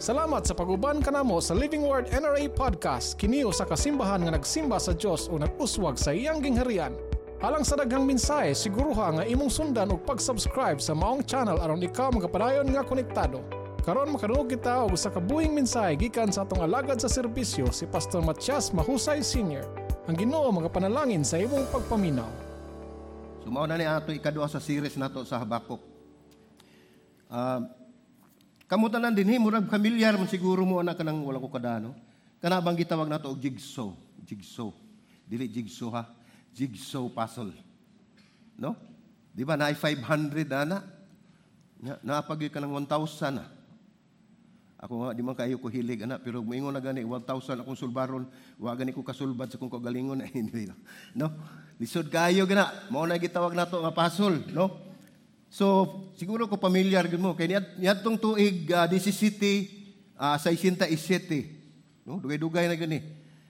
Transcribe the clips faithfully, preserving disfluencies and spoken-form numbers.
Salamat sa pag-uban kanamo sa Living Word N R A Podcast. Kini usa ka simbahan nga nagsimba sa Dios o nag-uswag sa iyang gingharian. Alang sa daghang mensahe, siguruha nga imong sundan og pag-subscribe sa maong channel aron ikaw magapadayon nga konektado. Karon makadungog kita og usa ka buhing mensahe gikan sa atong alagad sa serbisyo si Pastor Matias Mahusay Senior Ang Ginoo magapanalangin sa imong pagpaminaw. Sumao na ni ato ikaduha sa series nato sa Habakuk. Uh, Kamutanan din, murag familiar man siguro mo anak ka ng wala ko kadano. Kana bang gitawag nato og jigsaw. Jigsaw. Dili jigsaw ha. Jigsaw puzzle. No? Di ba na five hundred ana? Na napagi ka ng one thousand na. Ako nga, di man kayo ko hilig anak, pero moingon na gani one thousand akong sulbaron, wa gani ko kasulbad sa kung kagalingon na hindi. No? Lisod kayo gana. Mao na gitawag nato nga puzzle, no? So, siguro ko familiar gud mo kay niat niadtong tuig uh, disisiti uh, sixty-seven. No, dugay-dugay na gani.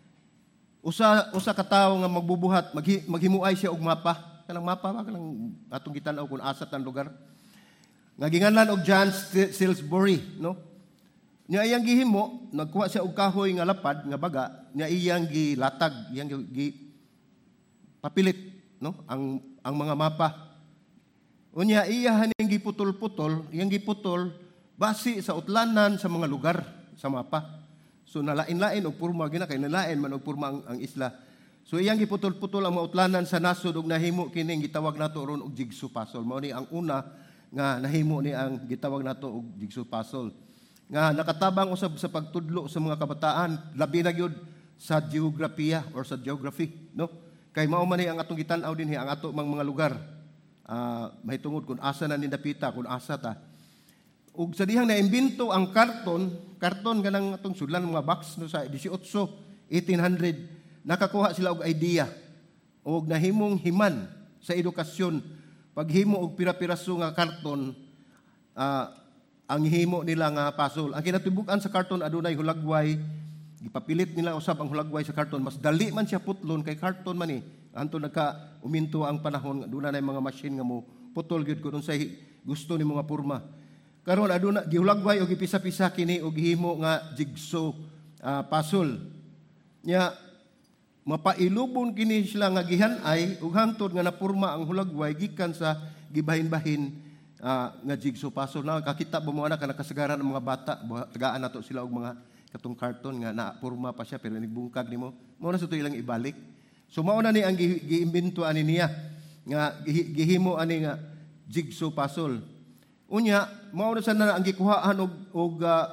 Usa usa ka tawo nga magbubuhat, maghi, maghimuay siya og mapa. Kanang mapa ba kanang atong gitan-aw kun asa tan lugar. Nga ginganlan og John Salisbury, no? Nya iyang gihimo, nagkuha siya og kahoy nga lapad nga baga, nya iyang gilatag, iyang gi papilit, no? Ang ang mga mapa. Unya iya haning giputol-putol, iyang giputol base sa utlanan sa mga lugar sa mapa. So nalain-lain og porma gina kay nalain man og porma ang, ang isla. So iyang giputol-putol ang mga utlanan sa nasod og nahimo kining gitawag nato ron og jigsaw puzzle. Mao ni ang una nga nahimo ni ang gitawag nato og jigsaw puzzle. Nga nakatabang usab sa pagtudlo sa mga kabataan, labi na gyud sa geografiya or sa geography, no? Kay mao man ni ang atong gitan-aw dinhi ang ato mang mga lugar. Uh, may tungod kung asa na nindapita, kung asa ta. Ug sa dihang naimbento ang karton, karton ganang atong sudlan mga box no sa eighteen hundred, nakakuha sila og idea og nahimong himan sa edukasyon. Paghimo og pira-piraso nga karton, uh, ang himo nila nga puzzle. Ang kinatibuk-an sa karton adunay hulagway, gipapilit nila usab ang hulagway sa karton. Mas dali man siya putlon kay karton man ni. Anto nagka uminto ang panahon, aduna na mga machine nga mo putol gyud kun unsay gusto ni mga porma. Karon aduna gihulagway og gipisa-pisa kini og himo nga jigsaw uh, puzzle. Nya mapailubon kini sila nga gihan-ay ug hangtod nga naporma ang hulagway gikan sa gibahin-bahin uh, nga jigsaw puzzle. Na kakita ba mo ana kana kasagaran ang mga bata, tagaan nato sila og mga katong karton nga naporma pa siya pero nigbungkag nimo. Mao na sa to ilang ibalik. So mao na ni ang giimbento ani niya nga gihimo ani nga jigsaw puzzle. Unya mao na sana ang gikuhaan og og uh,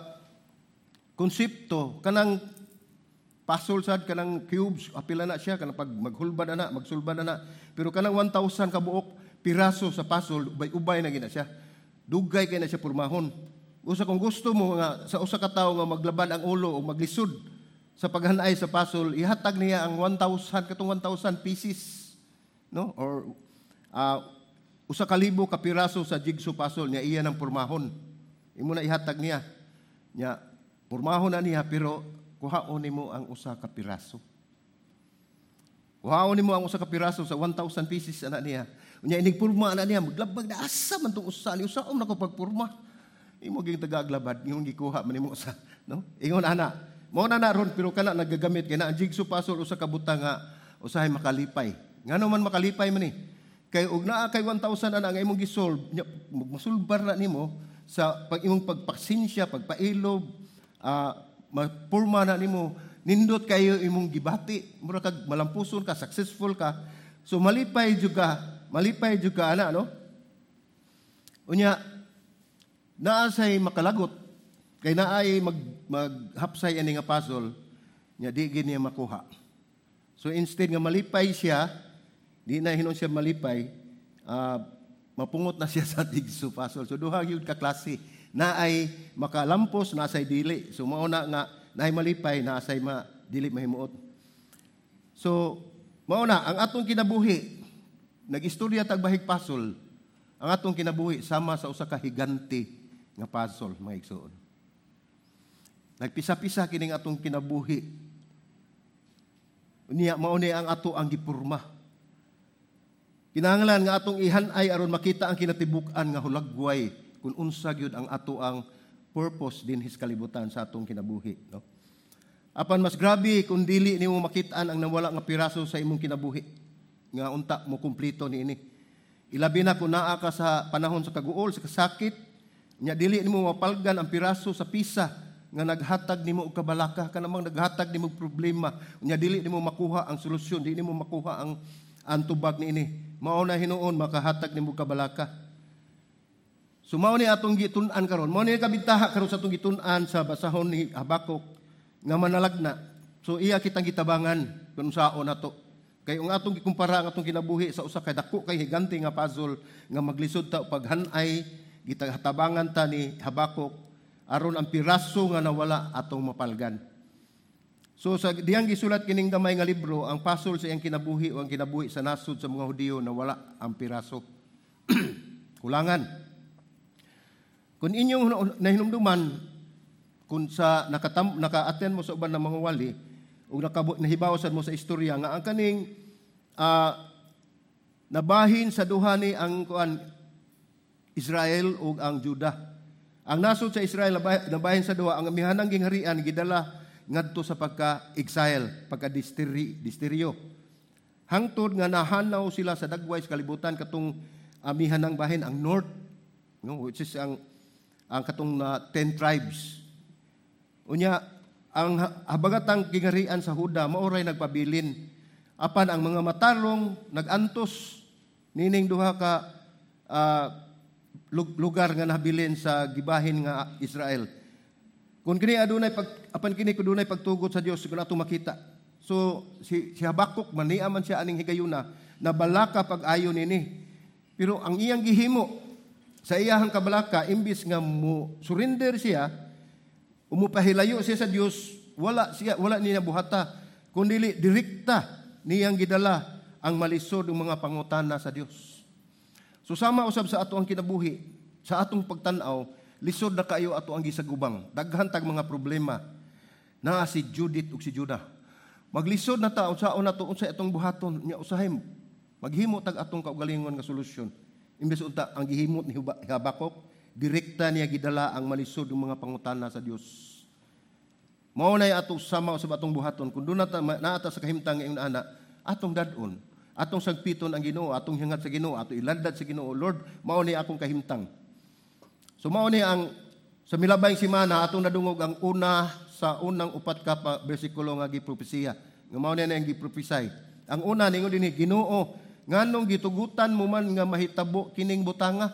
konsepto kanang puzzle sad kanang cubes apila na siya kanang pag maghulbad ana magsulbad ana pero kanang one thousand ka buok piraso sa puzzle ubay-ubay na gina siya. Dugay kay na siya pormahon. Usa kung gusto mo nga sa usa ka tawo nga maglaban ang ulo o maglisod sa paghanay sa puzzle, ihatag niya ang one thousand katong one thousand pieces, no? Or uh, usa ka libo ka piraso sa jigsaw puzzle niya iya ng pormahon. Imo na ihatag niya. Nya pormahon na niya pero kuhaon nimo ang usa ka piraso. Kuhaon nimo ang usa ka piraso sa one thousand pieces ana niya. Unya inig porma ana niya maglabag na asa man tong usa ni usa um nako pagporma. Imo gyud tagaglabad imong gikuha man nimo usa, no? Ingon ana mao na naron pero kana nagagamit kay na ang jigsaw puzzle usa ka butang nga usahay makalipay. Ngano man makalipay man ni? Kay og naa kay one thousand ana nga imong gisolve, masulbar na nimo sa pag imong pagpaksinsya, pagpailob, uh, mapurma na nimo, nindot kayo imong gibati, mura kag malampuson ka, successful ka. So malipay jud ka, malipay jud ka ana no? Unya naa say makalagot. Kay naay mag maghapsay ani nga puzzle nya di gid niya makuha. So instead nga malipay siya, di na hinon siya malipay, uh, mapungot na siya sa jigsaw puzzle. So duha gyud ka klase. Naay makalampos, nasay dili. So mao na nga naay malipay, nasay ma dili mahimuot. So mao na ang atong kinabuhi. Nag-istorya tag bahig puzzle. Ang atong kinabuhi sama sa usa ka higante nga puzzle, mga igsoon. Nagpisa-pisa kining atong kinabuhi. Unya mao ni ang ato ang gipurma. Kinahanglan nga atong ihan-ay aron makita ang kinatibuk-an nga hulagway kung unsa gyud ang ato ang purpose din his kalibutan sa atong kinabuhi, no? Apan mas grabe kung dili nimo makit-an ang nawala nga piraso sa imong kinabuhi nga unta mo kumpleto niini. Ilabi na kung naa ka sa panahon sa kaguol, sa kasakit, nya dili nimo mapalgan ang piraso sa pisa nga naghatag nimo og kabalaka, kanamang naghatag nimo og problema, nya dili nimo makuha ang solusyon, dili nimo makuha ang ang tubag niini. Mao na hinuon makahatag nimo og kabalaka. So mao ni atong gitun-an karon, mao ni kabintaha karon sa atong gitun-an sa basahon ni Habakuk nga manalagna. So iya kitang gitabangan kung saon nato. Kay ang atong gikumpara ang atong kinabuhi sa usa kay dako kay higante nga puzzle nga maglisod ta paghanay, gitahatabangan ta ni Habakuk aron ang piraso nga nawala atong mapalgan. So sa diyang gisulat kining gamay nga libro, ang puzzle sa iyang kinabuhi o ang kinabuhi sa nasod sa mga Hudiyo nawala ang piraso. Kulangan. Kung inyong nahinumduman, kung sa nakatam, naka-attend mo sa uban ng mga wali, o nahibawasan mo sa istorya, nga ang kaning uh, nabahin sa duha ni ang kuan Israel o ang Juda. Ang nasod sa Israel nabahin sa duha, ang amihanang gingharian gidala ngadto sa pagka-exile, pagka-disteryo. Hangtod nga nahanaw sila sa dagway sa kalibutan katong amihanang bahin ang north, no, which is ang ang katong uh, ten tribes. Unya, ang habagatang gingharian sa Huda, maoray nagpabilin. Apan ang mga matarong, nagantos, nining duha ka uh, lugar nga nabilin sa gibahin nga Israel. Kung kini adunay pag apan kini kudunay pagtugot sa Dios kun ato makita. So si, si Habakuk maniya man siya aning higayuna na balaka pag-ayo nini. Pero ang iyang gihimo sa iyahang kabalaka imbis nga mo surrender siya, umupahilayo siya sa Dios, wala siya wala niya buhata kundi direkta niyang gidala ang malisod ng mga pangutana sa Dios. So sama usab sa ato ang kinabuhi, sa atong pagtan-aw, lisod na kayo ato ang gisagubang. Daghan tag mga problema na si Judith ug si Judah. Maglisod na ta unsaon nato unsay atong buhaton nya usahay maghimo tag atong kaugalingon nga solusyon. Imbes unta ang gihimot ni Habakuk, direkta niya gidala ang malisod ng mga pangutana sa Dios. Mao nay ato sama sa atong buhaton kun dunay naata sa kahimtang nga ana atong dadon, atong sagpiton ang Ginoo, atong hingat sa Ginoo, ato ilandad sa Ginoo. Lord, mao ni akong kahimtang. So mao ni ang sa milabayng semana atong nadungog ang una sa unang upat ka pa bersikulo nga gipropesiya. Nga mao ni ang giprophesy. Ang una ningon dinhi, Ginoo, nganong gitugutan mo man nga mahitabo kining butanga?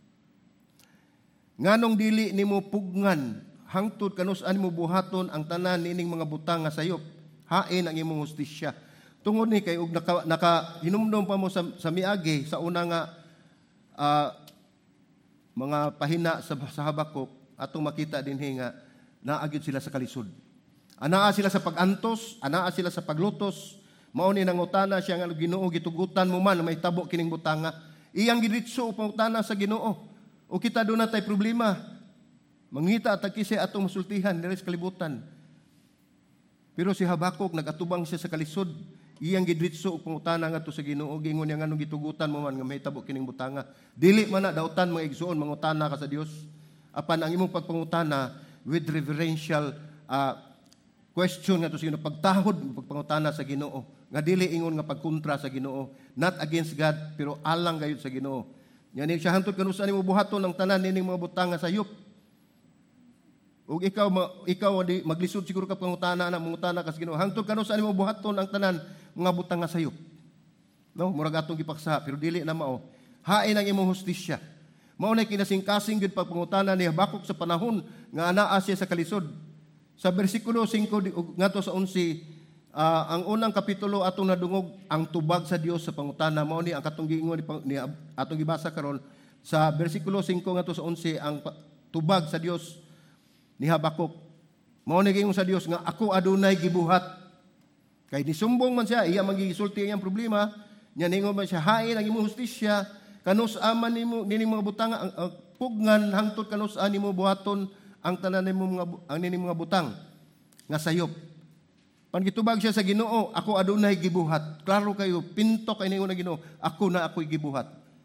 Nganong dili nimo pugngan hangtod kanus-an mo buhaton ang tanan nining mga butanga sayop? Hain ang imong hustisya. Tungod ni kay og naka, naka hinumdum pa mo sa, sa miagi sa una nga uh, mga pahina sa, sa Habakuk atong makita dinhi nga naagid sila sa kalisod. Anaa sila sa pagantos, anaa sila sa paglutos. Mao ni nangutana siya nga Ginoo, gitugutan mo man may tabo kining butanga. Iyang gidiretso upang utana sa Ginoo. O kita doon na tayo problema. Mangita at kisay atong masultihan nila sa kalibutan. Pero si Habakuk nagatubang siya sa kalisod. Iyang gidritso upang utana nga to sa Ginoo, gingon niya nga nung gitugutan mo man nga may tabo kining butanga. Dili man na dautan mga igsuon mangutana ka sa Dios. Apan ang imong pagpangutana with reverential uh, question nga to sa Ginoo, pagtahod pagpangutana sa Ginoo. Nga dili ingon nga pagkontra sa Ginoo, not against God pero alang gayud sa Ginoo. Yan siya hantod kanusa nimo buhaton ang tanan nining mga butanga sayop. Ug ikaw ikaw di maglisod siguro ka pangutana na mangutana ka sa Ginoo. Hangtod kanusa nimo buhaton ang tanan mga butanga sayop. No, murag atong gipaksa pero dili na mao. Hain ang imong hustisya. Mao nay kinasingkasing gid pagpangutana ni Habakuk sa panahon nga anaa siya sa kalisod. Sa bersikulo singko ngadto sa onse, uh, ang unang kapitulo atong nadungog ang tubag sa Dios sa pangutana. Mao ni ang katong giingon ni atong gibasa karon sa bersikulo singko ngadto sa onse ang tubag sa Dios ni Habakuk. Mao ni giingon sa Dios nga ako adunay gibuhat. Kay nisumbong man siya, iya magisulti iyang problema, nya ningon man siya hain ang imong hustisya, kanus-aman nimo nining mga butang ang, ang pugnan hangtod kanus-an nimo buhaton ang tanan nimo mga ang nining mga butang nga sayop. Pangitubag siya sa Ginoo, ako adunay gibuhat. Klaro kayo, pinto kay ningon na Ginoo, ako na ako'y gibuhat.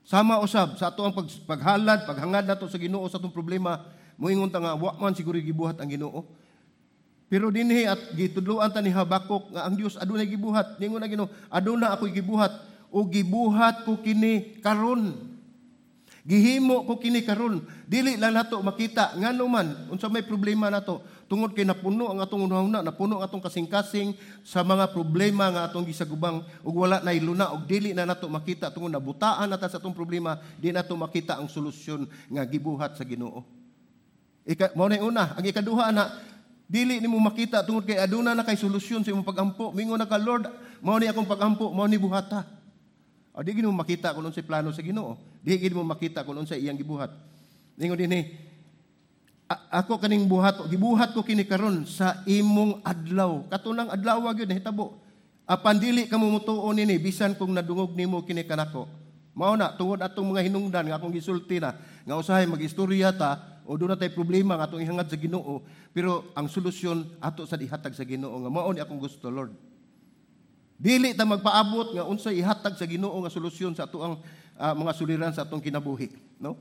Sama usab sa ato ang pag, paghalad, paghangad nato sa Ginoo sa atong problema, moingon ta nga wa man siguro gibuhat ang Ginoo. Pero dinhi at gitudloan ta ni Habakuk nga ang Dios adunay gibuhat. Ningon na Ginoo, aduna ako'y gibuhat o gibuhat ko kini karon. Gihimo ko kini karon. Dili lang nato makita ngano man unsa may problema nato. Tungod kay napuno ang atong unahuna, napuno ang atong kasing-kasing sa mga problema nga atong gisagubang ug wala nay luna ug dili na nato makita tungod nabutaan nata sa atong problema, di nato makita ang solusyon nga gibuhat sa Ginoo. Ika mao na una, ang ikaduha na dili nimo makita tungod kay aduna na kay solusyon sa imong pagampo. Mingon na ka, Lord, mao ni akong pagampo, mao ni buhata. O di gid mo makita kung unsay plano sa Ginoo. Di gid mo makita kung unsay iyang gibuhat. Ningon dinhi, ako kaning buhat, gibuhat ko kini karon sa imong adlaw. Katunang adlaw gyud nahitabo. Apan dili ka mumutuon nini bisan kung nadungog nimo kini kanako. Mao na tungod atong mga hinungdan nga akong gisulti na nga usahay magistorya ta o doon na tayo problema nga atong ihangad sa Ginoo, pero ang solusyon ato sa ihatag sa Ginoo nga mao ni akong gusto, Lord. Dili ta magpaabot nga unsay ihatag sa Ginoo nga solusyon sa ato ang uh, mga suliran sa atong kinabuhi, no?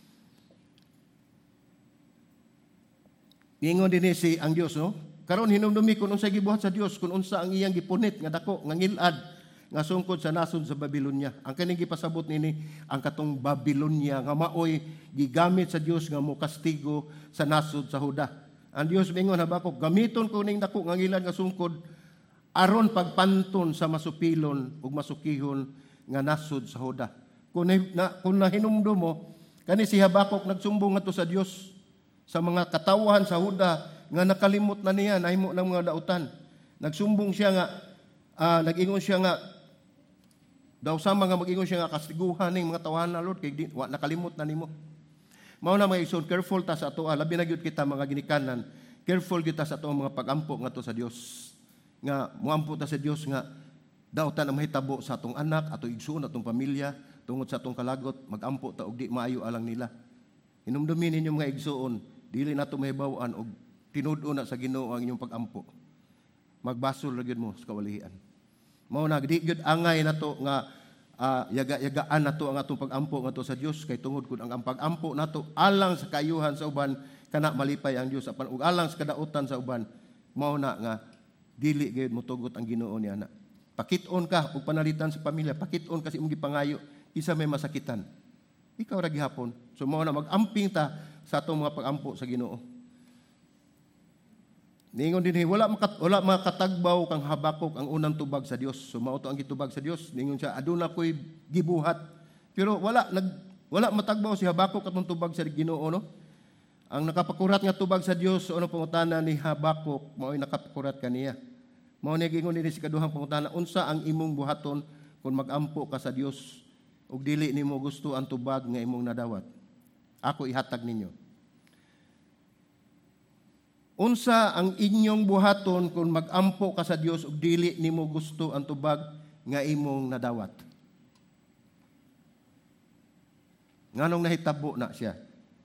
Ingon dinhi si ang Dios, no? Karon hinumdumi kun unsay gibuhat sa Dios, kun unsa ang iyang gipunit nga dako nga ngilad nga sungkod sa nasod sa Babilonia. Ang kaning gipasabot nini ang katong Babilonia nga maoy gigamit sa Dios nga mo kastigo sa nasod sa Huda. Ang Dios mingon Habakuk, gamiton ko ning dako nga ngilad nga sungkod aron pagpanton sa masupilon ug masukihon nga nasod sa Huda. Kung na, kung nahinumdum mo, kani si Habakuk nagsumbong ngadto sa Dios sa mga katawhan sa Huda nga nakalimot na niya nahimo ng mga dautan. Nagsumbong siya nga uh, nag-ingon siya nga daw sama nga mag-ingon siya nga kastiguhan ning mga tawhan na Lord kay di, wa, nakalimot na nimo. Mao na mga igsoon, careful ta sa ato, labi na gyud kita mga ginikanan. Careful gyud ta sa ato mga pagampo ngadto sa Dios. Nga muampo ta sa Dios nga dawtan ang mahitabo sa atong anak, atong igsoon, atong pamilya, tungod sa atong kalagot, magampo ta og di maayo alang nila. Hinumdumi ninyo mga igsoon, dili nato mahibaw-an og tinud-o na sa Ginoo ang inyong pagampo. Magbasol ra gyud mo sa kawalian. Mao na di gyud angay nato nga uh, yaga-yagaan nato ang atong pagampo ngadto sa Dios kay tungod kun ang pagampo nato alang sa kayuhan sa uban kana malipay ang Dios apan ug alang sa kadautan sa uban mao na nga dili gyud motugot ang Ginoo ni ana. Pakit-on ka ug panalitan sa pamilya, pakit-on kasi imong gipangayo isa may masakitan. Ikaw ra gihapon. So mao na mag-amping ta sa atong mga pagampo sa Ginoo. Ningon dinhi wala makat wala makatagbaw kang Habakuk ang unang tubag sa Dios. So mao to ang gitubag sa Dios. Ningon siya aduna ko'y gibuhat. Pero wala nag wala matagbaw si Habakuk atong tubag sa Ginoo, no? Ang nakapakurat nga tubag sa Dios so ano pangutana ni Habakuk mao'y nakapakurat kaniya. Mao ni gingon dinhi si kaduhang pangutana, unsa ang imong buhaton kung magampo ka sa Dios ug dili nimo gusto ang tubag nga imong nadawat? Ako ihatag ninyo. Unsa ang inyong buhaton kung magampo ka sa Dios ug dili nimo gusto ang tubag nga imong nadawat? Nganong nahitabo na siya?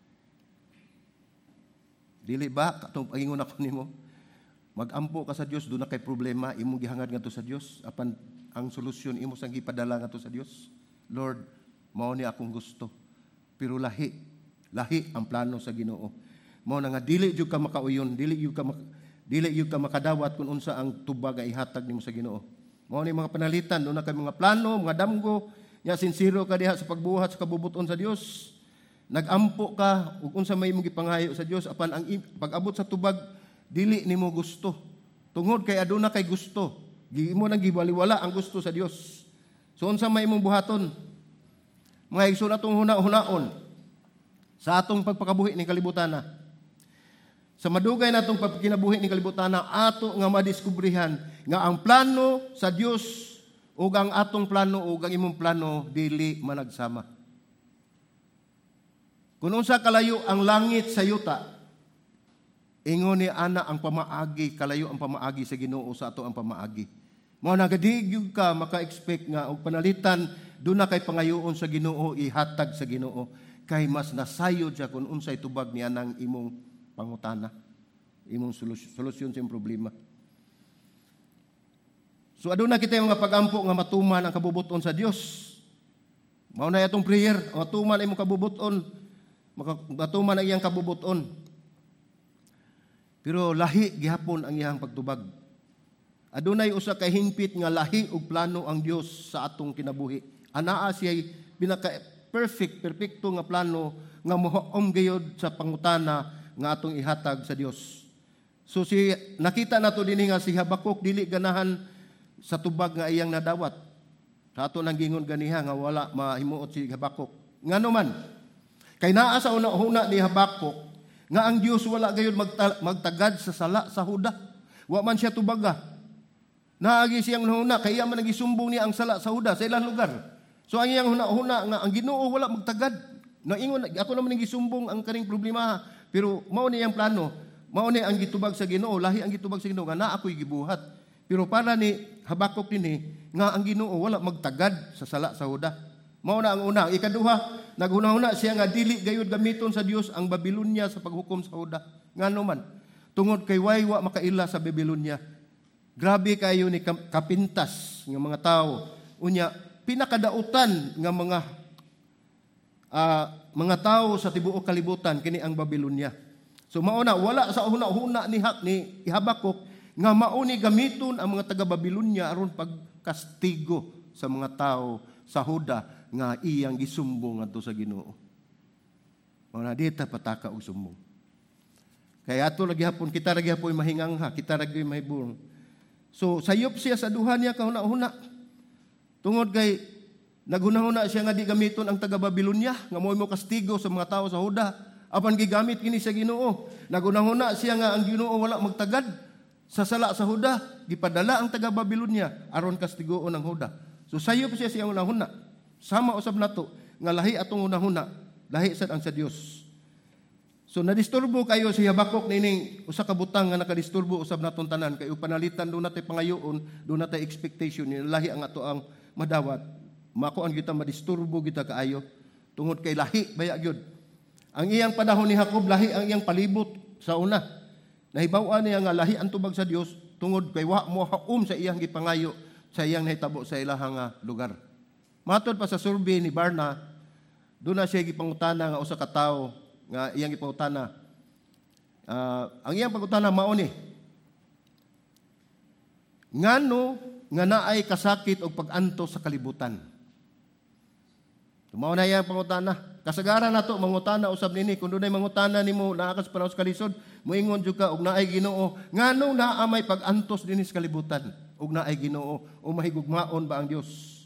Dili ba katong pagingon ako nimo? Magampo ka sa Dios, do na kay problema, imong gihangad ngadto sa Dios, apan ang solusyon imo sang gipadala ngadto sa Dios. Lord, mao ni akong gusto. Pero lahi, lahi ang plano sa Ginoo. Mao na nga dili jud ka makauyon, dili jud ka mak, dili jud ka makadawat kun unsa ang tubag nga ihatag nimo sa Ginoo. Mao ni mga panalitan, do na kay mga plano, mga damgo, nya sinsiro ka diha sa pagbuhat sa kabubuton sa Dios. Nagampo ka ug unsa may imong gipangayo sa Dios, apan ang pag-abot sa tubag dili nimo gusto. Tungod kay aduna kay gusto. Gimo nang gibaliwala ang gusto sa Dios. So unsa may imong buhaton? Mga igsoon atong huna-hunaon sa atong pagpakabuhi ning kalibutana. Sa madugay natong pagkinabuhi ning kalibutana, ato nga madiskubrihan nga ang plano sa Dios ug ang atong plano ug ang imong plano dili managsama. Kung unsa kalayo ang langit sa yuta, ingon ni ana ang pamaagi, kalayo ang pamaagi sa Ginoo sa ato ang pamaagi. Mao na gadigig ka maka-expect nga og panalitan do na kay pangayoon sa Ginoo, ihatag sa Ginoo kay mas nasayod siya kung unsay tubag niya nang imong pangutana, imong solusyon, solusyon sa imong problema. So aduna kita mga pagampo nga matuman ang kabubuton sa Dios. Mao na atong prayer, matuman imong kabubuton, matuman ang iyang kabubuton. Pero lahi gihapon ang iyang pagtubag. Adunay usa ka hingpit nga lahi ug plano ang Dios sa atong kinabuhi. Anaa siya pinaka perfect, perfecto nga plano nga mohaom gayud sa pangutana nga atong ihatag sa Dios. So si nakita nato dinhi nga si Habakuk dili ganahan sa tubag nga iyang nadawat. Sa ato nang gingon ganiha nga wala mahimuot si Habakuk. Ngano man kay naa sa una-una ni Habakuk nga ang Dios wala gayud magta- magtagad sa sala sa Huda. Wa man siya tubaga. Naagi siyang huna kay iya man nagisumbong niya ang sala sa Huda sa ilang lugar. So ang iyang huna-huna nga ang Ginoo wala magtagad. Naingon ako naman nagisumbong ang kaning problema, pero mao ni ang plano, mao ni ang gitubag sa Ginoo, lahi ang gitubag sa Ginoo nga naa ako'y gibuhat. Pero para ni Habakuk dinhi nga ang Ginoo wala magtagad sa sala sa Huda. Mao na ang una. Ikaduha, naghuna-huna siya nga dili gayud gamiton sa Dios ang Babilonya sa paghukom sa Huda. Ngano man tungod kay way wa makaila sa Babilonya. Grabe kayo ni kapintas ng mga tao. Unya, pinakadautan ng mga uh, mga tao sa tibuok kalibutan, kini ang Babilonya. So mauna, wala sa una-una ni, ni Habakuk nga mauni gamiton ang mga taga-Babilonya aron pagkastigo sa mga tao sa Huda nga iyang gisumbong adto sa Ginoo. Mauna, dita pataka og sumbong. Kaya ato lagi hapon, kita lagi hapon mahingangha, kita lagi mahibong. So, sayop siya sa duha niya kahuna-huna. Tungod kay, naghuna-huna siya nga di gamiton ang taga-Babilonya, nga mo'y mo kastigo sa mga tao sa Huda. Apan gigamit kini sa Ginoo. Naghuna-huna siya nga ang Ginoo wala magtagad sa sala sa Huda. Gipadala ang taga-Babilonya aron kastigoon ang Huda. So, sayop siya siya una-huna. Sama usab nato, nga lahi atong una-huna, lahi sad ang sa Dios. So nadisturbo kayo si Habakuk nining usa ka butang nga nakadisturbo usab naton tanan kay panalitan do natay pangayoon, do natay expectation ni lahi ang ato ang madawat. Makuan kita madisturbo kita kaayo tungod kay lahi baya gyud. Ang iyang panahon ni Jacob lahi ang iyang palibot sa una. Nahibaw-an niya nga lahi ang tubag sa Dios tungod kay wa mo haum sa iyang gipangayo sa iyang nahitabo sa ilahang lugar. Matod pa sa survey ni Barna, do na siya gipangutana nga usa ka tawo nga iyang ipangutana. Uh, ang iyang pangutana mao ni, ngano nga naay kasakit o pag-anto sa kalibutan? Mao na iyang pangutana. Kasagaran nato mangutana usab nini kun dunay mangutana nimo naa ka sa panahon sa kalisod, moingon jud ka og naay Ginoo, ngano naa may pag-antos dinhi sa kalibutan og naay Ginoo o mahigugmaon ba ang Dios?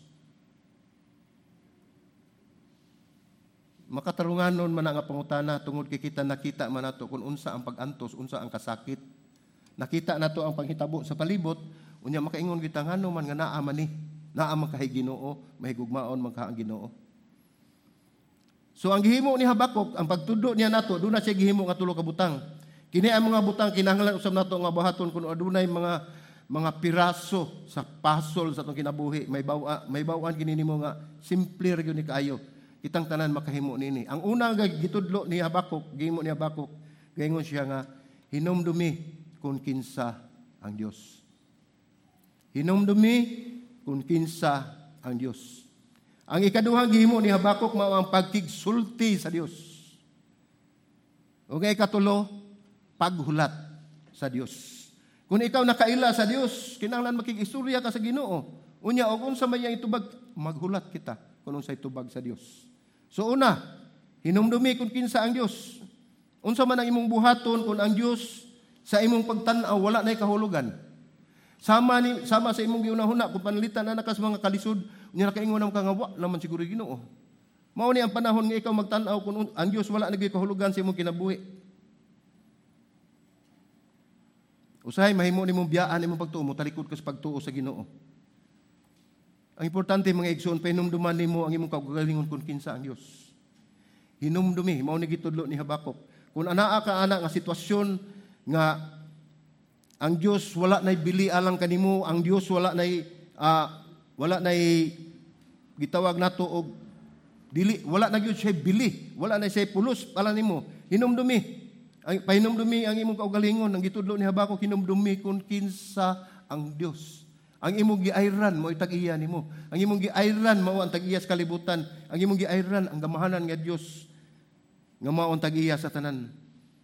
Makatarunganon man nga pangutana tungod kay kita nakita man nato kung unsa ang pag-antos, unsa ang kasakit. Nakita nato ang panghitabo sa palibot, unya makaingon kita ngano man nga naa man ni, naa man kay Ginoo, mahigugmaon man ka ang Ginoo. So ang gihimo ni Habakuk, ang pagtudo niya nato, do na siya gihimo nga tulo ka butang. Kini ang mga butang kinahanglan usab nato nga buhaton kun adunay mga mga piraso sa pasol sa atong kinabuhi, may bawa, may bawaan kini nimo nga simple ra gyud ni kaayo. Kitang tanan makahimo nini. Ang unang gitudlo ni Habakuk, gihimo ni Habakuk, gaingon siya nga hinumdumi kung kinsa ang Dios. Hinumdumi kung kinsa ang Dios. Ang ikaduhang gihimo ni Habakuk mao ang pagkigsulti sa Dios. O kay katulo, paghulat sa Dios. Kung ikaw nakaila sa Dios, kinahanglan makigistorya ka sa Ginoo. Unya og unsa may iyang itubag, maghulat kita kung unsay tubag sa Dios. So una, hinumdumi kung kinsa ang Dios. Unsa man ang imong buhaton kung ang Dios sa imong pagtan-aw wala nay kahulugan. Sama ni sama sa imong giunahuna kung panalitan na nakas mga kalisod, unya nakaingon ang kangawa naman siguro Ginoo. Mao ni ang panahon nga ikaw magtan-aw kung ang Dios wala nagay kahulugan sa imong kinabuhi. Usahay mahimo nimong biyaan imong pagtuo mo talikod ka sa pagtuo sa Ginoo. Ang importante mga igsoon, pahinumduman nimo ang imong kaugalingon kung kinsa ang Dios. Hinumdumi, mao ni gitudlo ni Habakuk. Kung anaa ka ana nga sitwasyon nga ang Dios wala nay bili alang kanimo, ang Dios wala nay uh, wala nay gitawag nato og dili, wala na gyud siya bili, wala na siya pulos alang nimo. Hinumdumi. Ang pahinumdumi ang imong kaugalingon, ang gitudlo ni Habakuk, hinumdumi kung kinsa ang Dios. Ang imong giayran mo itag-iya nimo. Ang imong giayran mao ang tag-iya sa kalibutan. Ang imong giayran ang gamahanan nga Dios nga mao ang tag-iya sa tanan.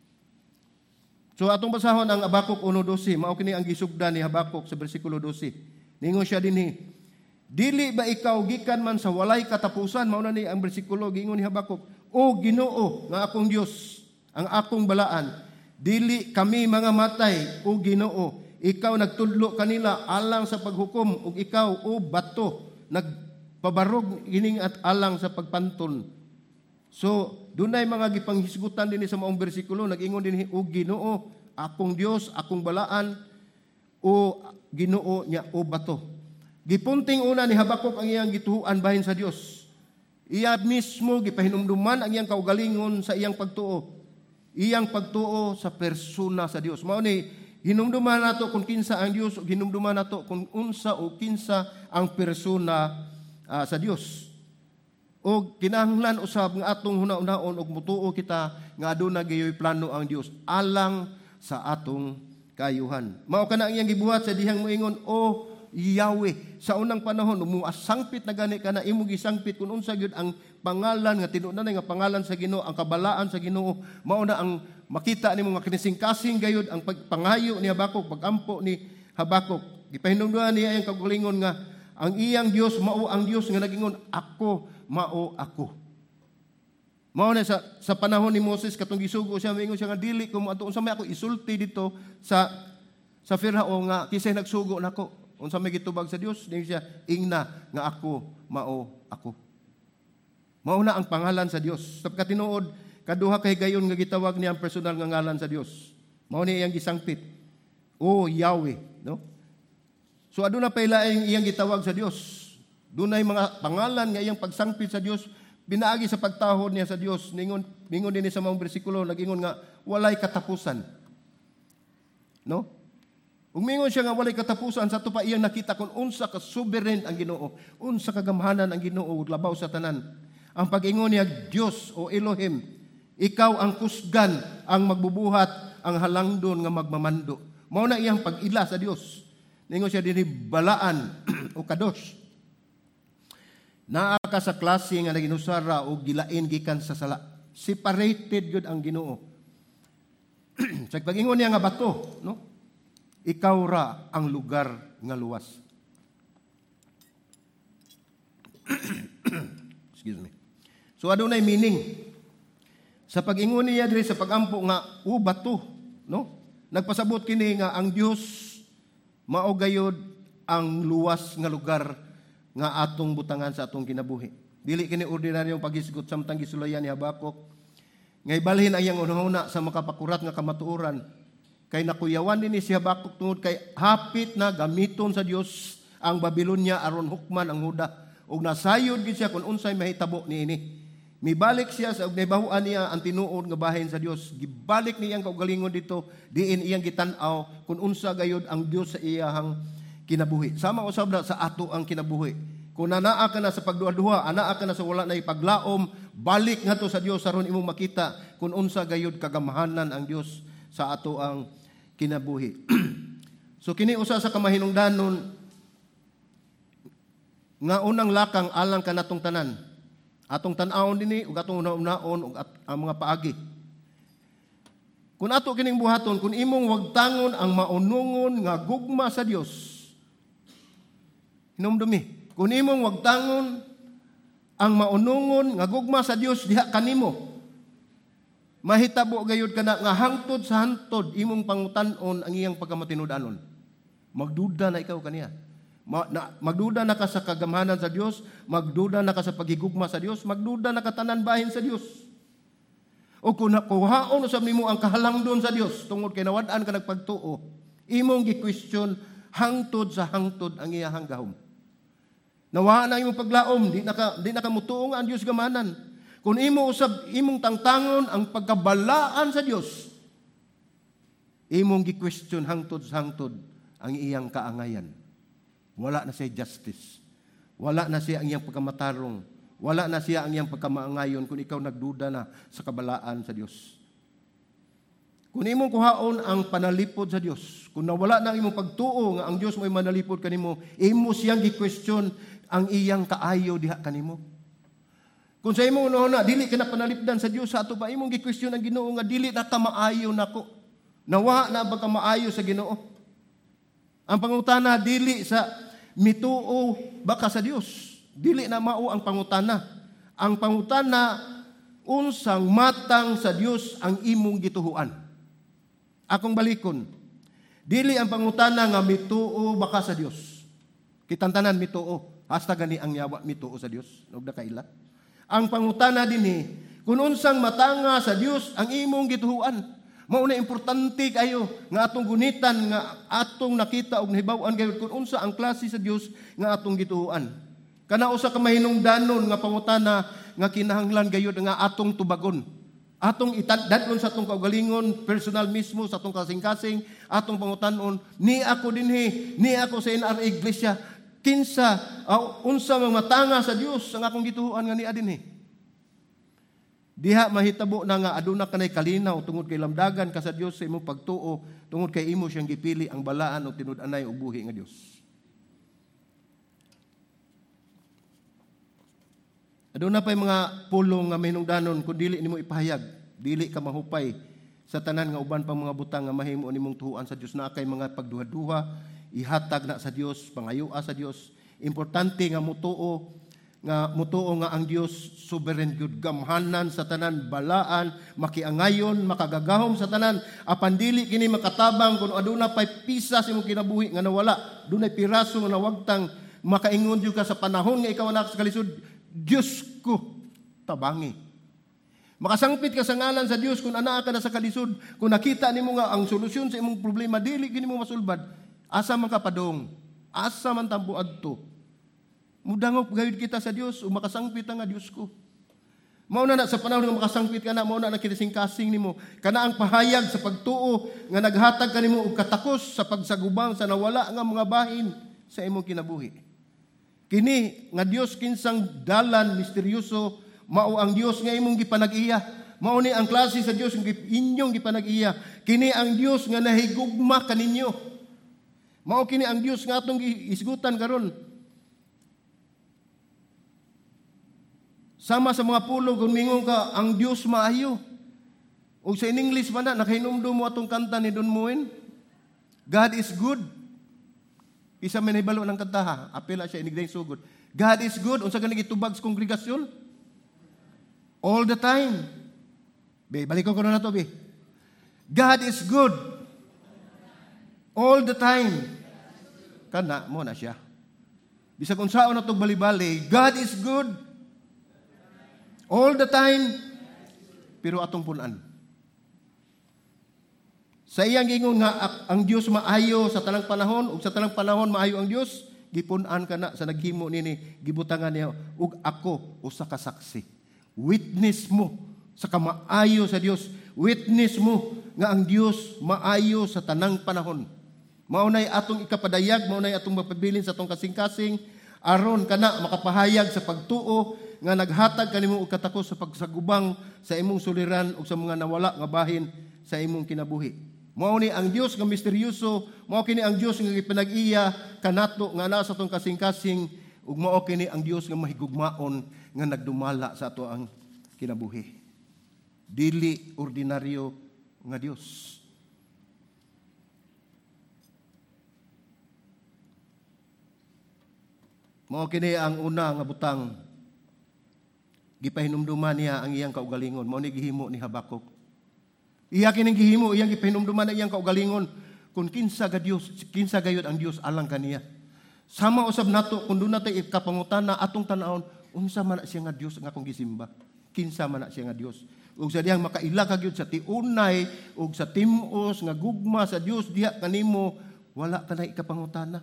So atong basahon ang Habakuk one twelve, mao kini ang gisugdan ni Habakuk sa bersikulo twelve. Ningon siya dinhi, dili ba ikaw gikan man sa walay katapusan? Mao na ni ang bersikulo giingon ni Habakuk, o Ginoo nga akong Dios, ang akong balaan, dili kami mga matay, o Ginoo, ikaw nagtudlo kanila alang sa paghukom, ug ikaw o bato nagpabarog ining at alang sa pagpanton. So dunay mga gipanghisgutan dinhi sa maong bersikulo, nag-ingon dinhi o Ginoo, akong Dios, akong balaan, o Ginoo niya o bato. Gipunting una ni Habakuk ang iyang gituhuan bahin sa Dios. Iya mismo gipahinumduman ang iyang kaugalingon sa iyang pagtuo. Iyang pagtuo sa persona sa Dios. Mao ni hinumduman nato kung kinsa ang Dios, o hinumduman nato kung unsa o kinsa ang persona uh, sa Dios. O kinahanglan usab nga atong huna-unaon og mutuo kita nga aduna gayoy plano ang Dios alang sa atong kaayuhan. Mao kana ang iyang gibuhat sa dihang moingon, o Yahweh, sa unang panahon umuasangpit na gani kana imo gisangpit kun unsa gyud ang pangalan nga tinuod-an nga pangalan sa Ginoo, ang kabalaan sa Ginoo. Mao na ang makita nimo nga kinising-kasing gayud ang pagpangayo ni Habakuk, pagampo ni Habakuk. Gipahinungduhan niya ang kagulingon nga ang iyang Dios mao ang Dios nga nagingon, ako mao ako. Mao na sa, sa panahon ni Moses katong gisugo siya, moingon siya nga dili ko moadto unsa may ako isulti dito sa sa Firao nga kisay nagsugo nako. Unsa may gitubag sa Dios, dinhi siya ingna nga ako mao ako. Mao na ang pangalan sa Dios. Sa tinuod kaduha kay gayon nga gitawag niya ang personal nga ngalan sa Dios. Mao ni iyang gisangpit, o Yahweh, no? So aduna pay laing iyang gitawag sa Dios. Dunay mga pangalan nga iyang pagsangpit sa Dios, binaagi sa pagtahod niya sa Dios. Ningon ningon dinhi sa mga bersikulo, nagingon nga walay katapusan. No? Ug mingon siya nga walay katapusan, sa tupa iyang nakita kung unsa ka sovereign ang Ginoo, unsa ka gamhanan ang Ginoo labaw sa tanan. Ang pag-ingon niya Dios o Elohim, ikaw ang kusgan, ang magbubuhat, ang halangdon nga magmamando. Mao na iyang pag-ila sa Dios. Ningon siya dinhi balaan o kadosh. Naa ka sa klase nga naginusara o gilain gikan sa sala. Separated yun ang Ginoo. Sa pag-ingon niya nga bato, no? Ikaw ra ang lugar nga luwas. Excuse me. So adunay meaning sa pag-ingon niya diri sa pagampo nga o bato, no? Nagpasabot kini nga ang Dios mao gayud ang luwas nga lugar nga atong butangan sa atong kinabuhi. Dili kini ordinaryong paghisgot samtang gisulayan ni Habakuk. Ngay balhin ang iyang unahuna sa makapakurat nga kamatuoran. Kay nakuyawan din ni si Habakuk tungod kay hapit na gamiton sa Dios ang Babilonia aron hukman ang Huda. Ug nasayod gid siya kung unsay mahitabo niini. Mibalik siya sa naibahuan niya ang tinuod nga bahin sa Dios. Gibalik niya ang kaugalingon dito, diin iyang gitan-aw kung unsa gayud ang Dios sa iyahang kinabuhi. Sama usab na sa ato ang kinabuhi. Kung nanaa ka na sa pagduha-duha, anaa ka na sa wala na ipaglaom, balik nga to sa Dios aron imong makita kung unsa gayud kagamhanan ang Dios sa ato ang kinabuhi. So kini usa sa kamahinungdanon nga unang lakang alang kanatong tanan. Atong tan-awon dinhi ug atong una-unaon ug at, ang mga paagi. Kung ato kining buhaton, kung imong wagtangon ang maunungon nga gugma sa Dios. Hinumdumi, kung imong wagtangon ang maunungon nga gugma sa Dios diha kanimo, mahitabo gayud kana nga hangtod sa hantod imong pangutan-on ang iyang pagkamatinud-anon. Magduda na ikaw kaniya. Magduda na ka sa kagamhanan sa Dios, magduda na ka sa paghigugma sa Dios, magduda na ka tanan bahin sa Dios. O kung nakuhaon usab nimo ang kahalangdon sa Dios tungod kay nawad-an ka nagpagtuo, imong gi-question hangtod sa hangtod ang iyahang gahom. Nawa na imong paglaom, di na ka di na ka mutuo nga ang Dios gamanan. Kung imo usab imong tangtangon ang pagkabalaan sa Dios, imong gi-question hangtod sa hangtod ang iyang kaangayan. Wala na siya justice. Wala na siya ang iyang pagkamatarong. Wala na siya ang iyang pagkamaangayon kung ikaw nagduda na sa kabalaan sa Dios. Kung imong kuhaon ang panalipod sa Dios, kung nawala na ang imong pagtuo nga ang Dios mo'y manalipod kanimo, imo siyang gi-question ang iyang kaayo diha kanimo. Kung sa imong unahon na dili ka na panalipdan sa Dios, sa ato ba imong gi-question ang Ginoo nga dili na ka maayo nako. Nawa na ba ka maayo sa Ginoo? Ang pangutana dili sa mituo ba ka sa Dios. Dili na mao ang pangutana. Ang pangutana unsang matang sa Dios ang imong gituhuan. Akong balikon, dili ang pangutana nga mituo baka sa Dios. Kitang tanan mituo, hasta gani ang yawa mituo sa Dios. Nugda kaila. Ang pangutana dinhi, kung unsang matanga sa Dios ang imong gituhuan. Mao na importante kayo nga atong gunitan nga atong nakita og nahibaw-an gayud kung unsa ang klase sa Dios nga atong gituhuan. Kana usa ka mahinungdanon nga pangutana nga kinahanglan gayud nga atong tubagon. Atong itadadlon sa atong kaugalingon, personal mismo sa atong kasing-kasing, atong pangutanon, ni ako dinhi, ni ako sa N R A Iglesia, kinsa, uh, unsa mang matanga sa Dios ang akong gituhuan nga niya dinhi. Diha mahitabo na nga aduna kanay kalinaw tungod kay lamdagan ka sa Dios sa imong pagtuo, tungod kay imo siyang gipili ang balaan o tinud-anay o buhi nga Dios. Aduna pay mga pulong nga mahinungdanon kung dili nimo ipahayag, dili ka mahupay sa tanan nga uban pang mga butang nga mahimo nimong tuhuan sa Dios na kay mga pagduha-duha, ihatag na sa Dios, pangayua sa Dios. Importante nga mutuo nga mutuo nga ang Dios sovereign gyud, gamhanan sa tanan, balaan, makiangayon, makagagahom sa tanan, apan dili kini makatabang kun aduna pay pisa sa imong kinabuhi nga nawala, dunay piraso nga nawagtang makaingon jud ka sa panahon nga ikaw anak sa kalisod. Diyos ko, tabangi. Makasangpit ka sa ngalan sa Diyos kung anaa ka na sa kalisod. Kung nakita nimo nga ang solusyon sa imong problema, dili gini mo masulbad. Asa man ka padong, asa man tampo adto. Mudangop gayud kita sa Dios, o makasangpit nga Dios ko. Mao na na sa panahon nga makasangpit ka na, mao na na kinasing-kasing nimo. Kana ang pahayag sa pagtuo nga naghatag kanimo og katakos sa pagsagubang sa nawala nga mga bahin sa imong kinabuhi. Kini nga Dios kinsang dalan misteryoso, mao ang Dios nga imong gipanag-iya. Mao ni ang klase sa Dios nga inyong gipanag-iya. Kini ang Dios nga nahigugma kaninyo. Mao kini ang Dios nga atong isgutan karon. Sama sa mga pulo kung mingon ka ang Dios maayo. O sa in English man na nakahinumdum mo atong kanta ni Don Moen. God is good. Isa man ibalo ng kanta ha, apela siya inigday sugod. God is good, unsa gani gitubag sa kongregasyon? All the time. Be, balik ko kuno na to, be. God is good. All the time. Kana mo na siya. Bisag unsaon na to bali-bali, God is good. All the time. Pero atong punan. Sa iyang gingon nga ang Dios maayo sa tanang panahon ug sa tanang panahon maayo ang Dios, gipun-an kana sa naghimo nini, gibutangan niya ug ako usa ka saksi. Witness mo sa kamaayo sa Dios, witness mo nga ang Dios maayo sa tanang panahon. Mao nay atong ikapadayag, mao nay atong mapabilin sa atong kasing-kasing aron kana makapahayag sa pagtuo nga naghatag kanimo og katakos sa pagsagubang sa imong suliran ug sa mga nawala nga bahin sa imong kinabuhi. Mao ni ang Dios nga misteryoso, mao kini ang Dios nga gipanag-iya kanato nga naa sa atong kasing-kasing ug mao kini ang Dios nga mahigugmaon nga nagdumala sa ato ang kinabuhi. Dili ordinaryo nga Dios. Mao kini ang una nga butang gipahinumduman niya ang iyang kaugalingon. Mao ni gihimo ni Habakuk. Iya kining gihimo, iyang gipahinumduman ang iyang kaugalingon kung kinsa ga Dios, kinsa gayud ang Dios alang kaniya. Sama usab nato kung doon natin ikapangutana atong tanawon, unsa man na siya nga Dios nga akong gisimba. Kinsa man na siya nga Dios. Ug sa diyang makaila ka gyud sa tiunay ug sa timos nga gugma sa Dios diha kanimo, wala ka na ikapangutana.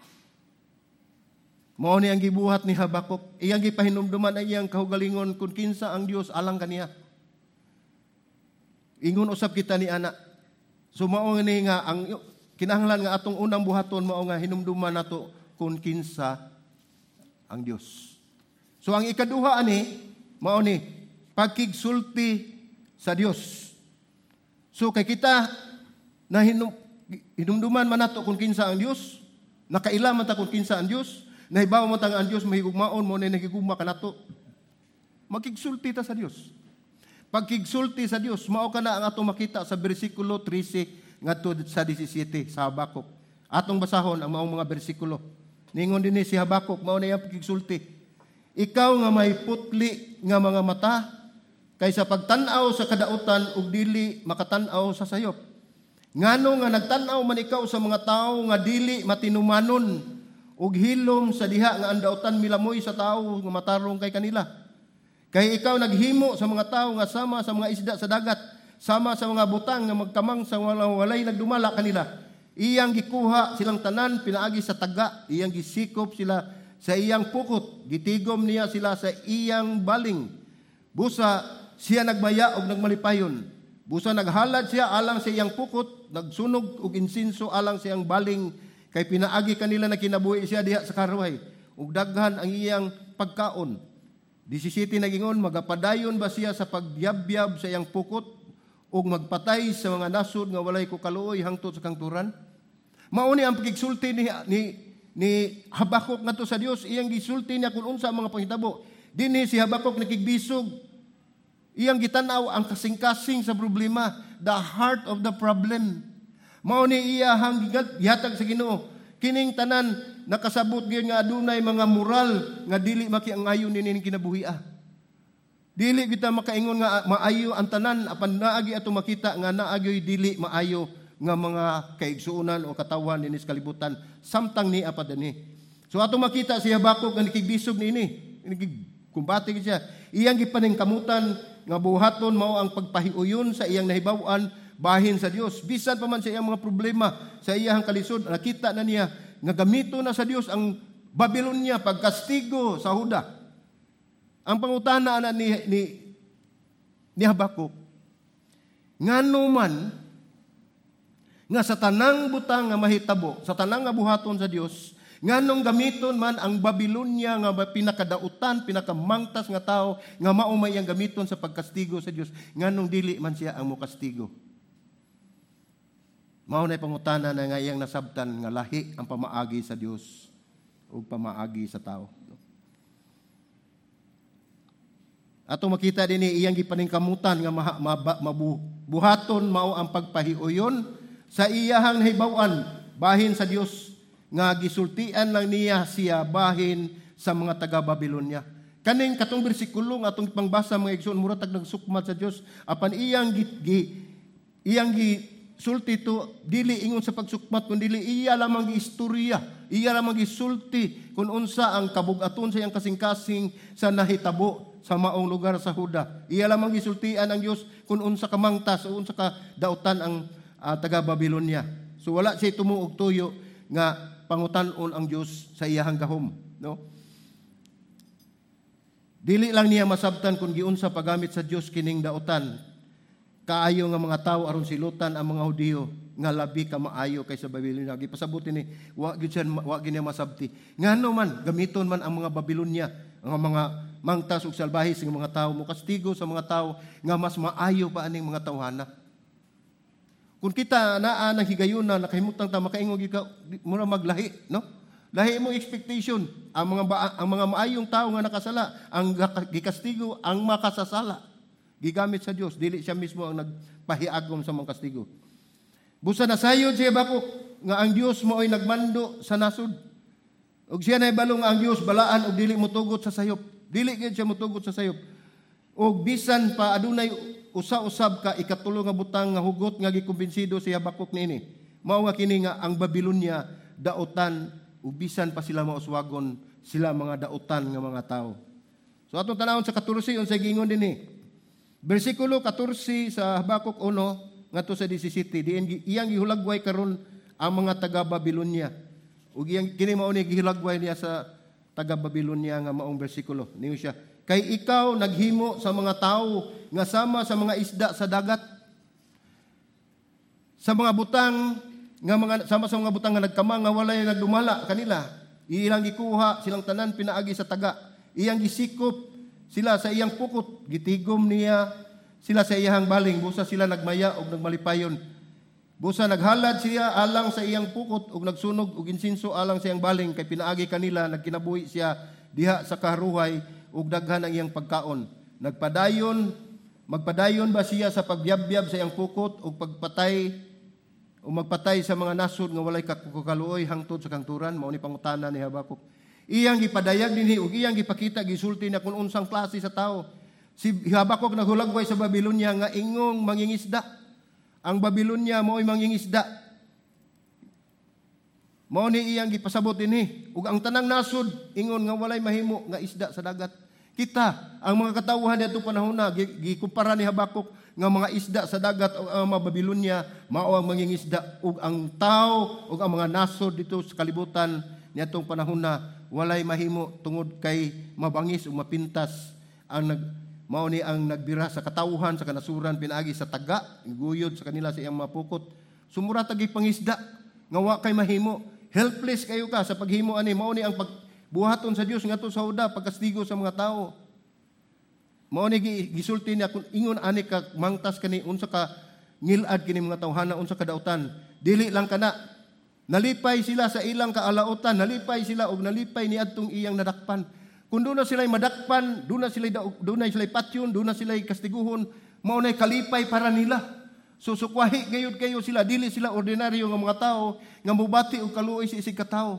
Mao ni ang gibuhat ni Habakuk, iyang gipahinumduman ang iyang kaugalingon kung kinsa ang Dios alang kaniya. Ingon usab kita ni ana. So mao ni nga ang kinahanglan nga atong unang buhaton mao nga hinumduman nato kung kinsa ang Dios. So ang ikaduha ani mao ni pagkigsulti sa Dios. So kay kita na hinum, hinumduman man nato kung kinsa ang Dios, nakaila man ta kung kinsa ang Dios, nahibaw man ta ang Dios mahigugmaon mo na nahigugma kanato. Makigsulti ta sa Dios. Pagkigsulti sa Dios, mao kana ang atong makita sa bersikulo thirteen ngadto sa seventeen sa Habakuk. Atong basahon ang maong mga bersikulo. Ningon dinhi si Habakuk, mao na iyang pagkigsulti. Ikaw nga may putli nga mga mata, kaysa pagtan-aw sa kadautan ug dili makatan-aw sa sayop. Ngano nga nagtan-aw man ikaw sa mga tawo nga dili matinumanon ug hilom sa diha nga ang dautan milamoy sa tawo nga matarong kay kanila. Kay ikaw naghimo sa mga tawo nga sama sa mga isda sa dagat, sama sa mga butang nga magkamang sa walang walay nagdumala kanila. Iyang gikuha silang tanan pinaagi sa taga, iyang gisikop sila sa iyang pukot, gitigom niya sila sa iyang baling. Busa siya nagmaya og nagmalipayon. Busa naghalad siya alang sa iyang pukot, nagsunog og insinso alang sa iyang baling, kay pinaagi kanila na kinabuhi siya diha sa karuhay. Ug daghan ang iyang pagkaon. seventeen nagingon, magapadayon ba siya sa pagyabyab sa iyang pukot ug magpatay sa mga nasod nga walay kukaluoy hangtod sa kangturan? Mao ni ang pagigsulti ni ni, ni Habakuk ngadto sa Dios. Iyang gisulti niya kung unsa ang mga panghitabo. Dinhi si Habakuk nakigbisog. Iyang gitan-aw ang kasing-kasing sa problema, the heart of the problem. Mao ni iya hang gihatag sa Ginoo. Kining tanan nakasabot gyud nga adunay mga moral nga dili makiangayon nining kinabuhi. Dili kita makaingon nga maayo ang tanan apan naagi ato makita nga naagi dili maayo nga mga kaigsuonan o katawan dinis kalibutan samtang ni apa dinhi. So ato makita si Habakuk nga nakigbisog niini, kumbati siya. Iyang gipaningkamutan nga buhaton mao ang pagpahiuyon sa iyang nahibaw-an bahin sa Dios. Bisan pa man sa iyang mga problema, sa iyang kalisod, nakita na niya nga gamito na sa Dios ang Babylonia pagkastigo sa Huda. Ang pangutana na ni, ni, ni Habakuk, ngano man nga sa tanang butang nga mahitabo, sa tanang nga buhaton sa Dios, nganong gamiton man ang Babylonia nga pinakadautan, pinakamangtas nga tao, nga maumay ang gamiton sa pagkastigo sa Dios, nganong dili man siya ang mukastigo. Mao na pangutana na nga iyang nasabtan nga lahi ang pamaagi sa Dios o pamaagi sa tao. Ato makita din iyang gipaningkamutan nga mabuhaton mao ang pagpahiuyon sa iyahang nahibaw-an bahin sa Dios nga gisultian lang niya siya bahin sa mga taga Babylonia. Kaning katong bersikulo nga atong pangbasa mga igsoon mura tag nagsukmat sa Dios apan iyang gi, gi iyang gi sulti to dili ingon sa pagsukmat kun dili iya lamang giistorya, iya lamang gisulti kun unsa ang kabug-aton sa iyang kasing-kasing sa nahitabo sa maong lugar sa Huda. Iya lamang gisultian ang Dios kun unsa ka mangtas o unsa ka dautan ang uh, taga Babylonia. So wala siya tumuog tuyo nga pangutan-on ang Dios sa iyahang gahom, no? Dili lang niya masabtan kun giunsa pagamit sa Dios kining dautan. Kaayo nga mga tao aron silutan ang mga Hudiyo nga labi ka maayo kaysa Babylonia. Gipasabuti ni wa gyud siya wa gyud niya masabti. Ngano man gamiton man ang mga Babylonia, ang mga mangtas ug salbahis nga mga tao mo kastigo sa mga tao nga mas maayo pa aning mga tawhana. Kung kita naa nang higayuna nakahimutang ta makaingog ka mura maglahi, no? Lahi mo expectation ang mga ba, ang mga maayong tao nga nakasala, ang gikastigo ang makasasala. Gigamit sa Dios, dili siya mismo ang nagpahiagom sa mga kastigo. Busa na sayod siya Habakuk nga ang Dios mo ay nagmando sa nasod. Ug siya na ibalong ang Dios balaan og dili motugot sa sayop. Dili gyud siya motugot sa sayop. Ug bisan pa adunay usa-usab ka ikatulo nga butang nga hugot nga gikumbinsido si Habakuk niini. Mao nga kini nga ang Babylonia dautan ug bisan pa sila mauswagon sila mga dautan nga mga tao. So atong tanawon sa fourteen unsay gingon dinhi. Bersikulo fourteen sa Habakuk one ngadto sa seventeen diin iyang gihulagway karon ang mga taga Babylonia. Ug iyang kini mao ni gihulagway niya sa taga Babylonia nga maong bersikulo. Niyo siya, kay ikaw naghimo sa mga tao nga sama sa mga isda sa dagat, sa mga butang nga mga sama sa mga butang nga nagkamang nga walay nagdumala kanila. Ilang gikuha silang tanan pinaagi sa taga. Iyang gisikop sila sa iyang pukot, gitigom niya sila sa iyang baling, busa sila nagmaya og nagmalipayon. Busa naghalad siya alang sa iyang pukot ug nagsunog og insinso alang sa iyang baling kay pinaagi kanila nagkinabuhi siya diha sa karuhay ug daghan ang iyang pagkaon. Nagpadayon, magpadayon ba siya sa pagbyab-byab sa iyang pukot ug pagpatay o magpatay sa mga nasod nga walay kakukaluoy hangtod sa kangturan? Mao ni pangutana ni Habakuk. Iyang gipadayag dinhi ug iyang gipakita gisulti na kung unsang klase sa tao. Si Habakuk naghulagway sa Babilonya nga ingong mangingisda. Ang Babilonya mao'y mangingisda. Mao ni iyang gipasabot dinhi ug ang tanang nasod ingon nga walay mahimo nga isda sa dagat. Kita ang mga katawhan dito panahon na gikumpara ni Habakuk nga mga isda sa dagat o ang mga Babilonya mao ang mangingisda ug ang tao ug ang mga nasod dito sa kalibutan niadtong panahon na walay mahimo tungod kay mabangis ug mapintas ang nag mao ni ang nagbira sa katawhan sa kanasuran pinaagi sa taga guyod sa kanila sa iyang mga pukot. Sumura tagi pangisda nga wa kay mahimo. Helpless kayo ka sa paghimo ani mao ni ang pagbuhaton sa Dios ngadto sa huda pagkastigo sa mga tao. Mao ni gisulti niya kung ingon ani ka mangtas kani unsa ka ngilad kini mga tawhana unsa ka dautan. Dili lang kana nalipay sila sa ilang kaalautan, nalipay sila og nalipay niadtong iyang nadakpan. Kung doon na sila'y madakpan, doon na sila'y, doon na sila'y patyon, doon na sila'y kastiguhon, maunay kalipay para nila. Susukwahi gayud kayo sila, dili sila ordinaryo nga mga tao, nga mubati o kaluoy sa isig katao.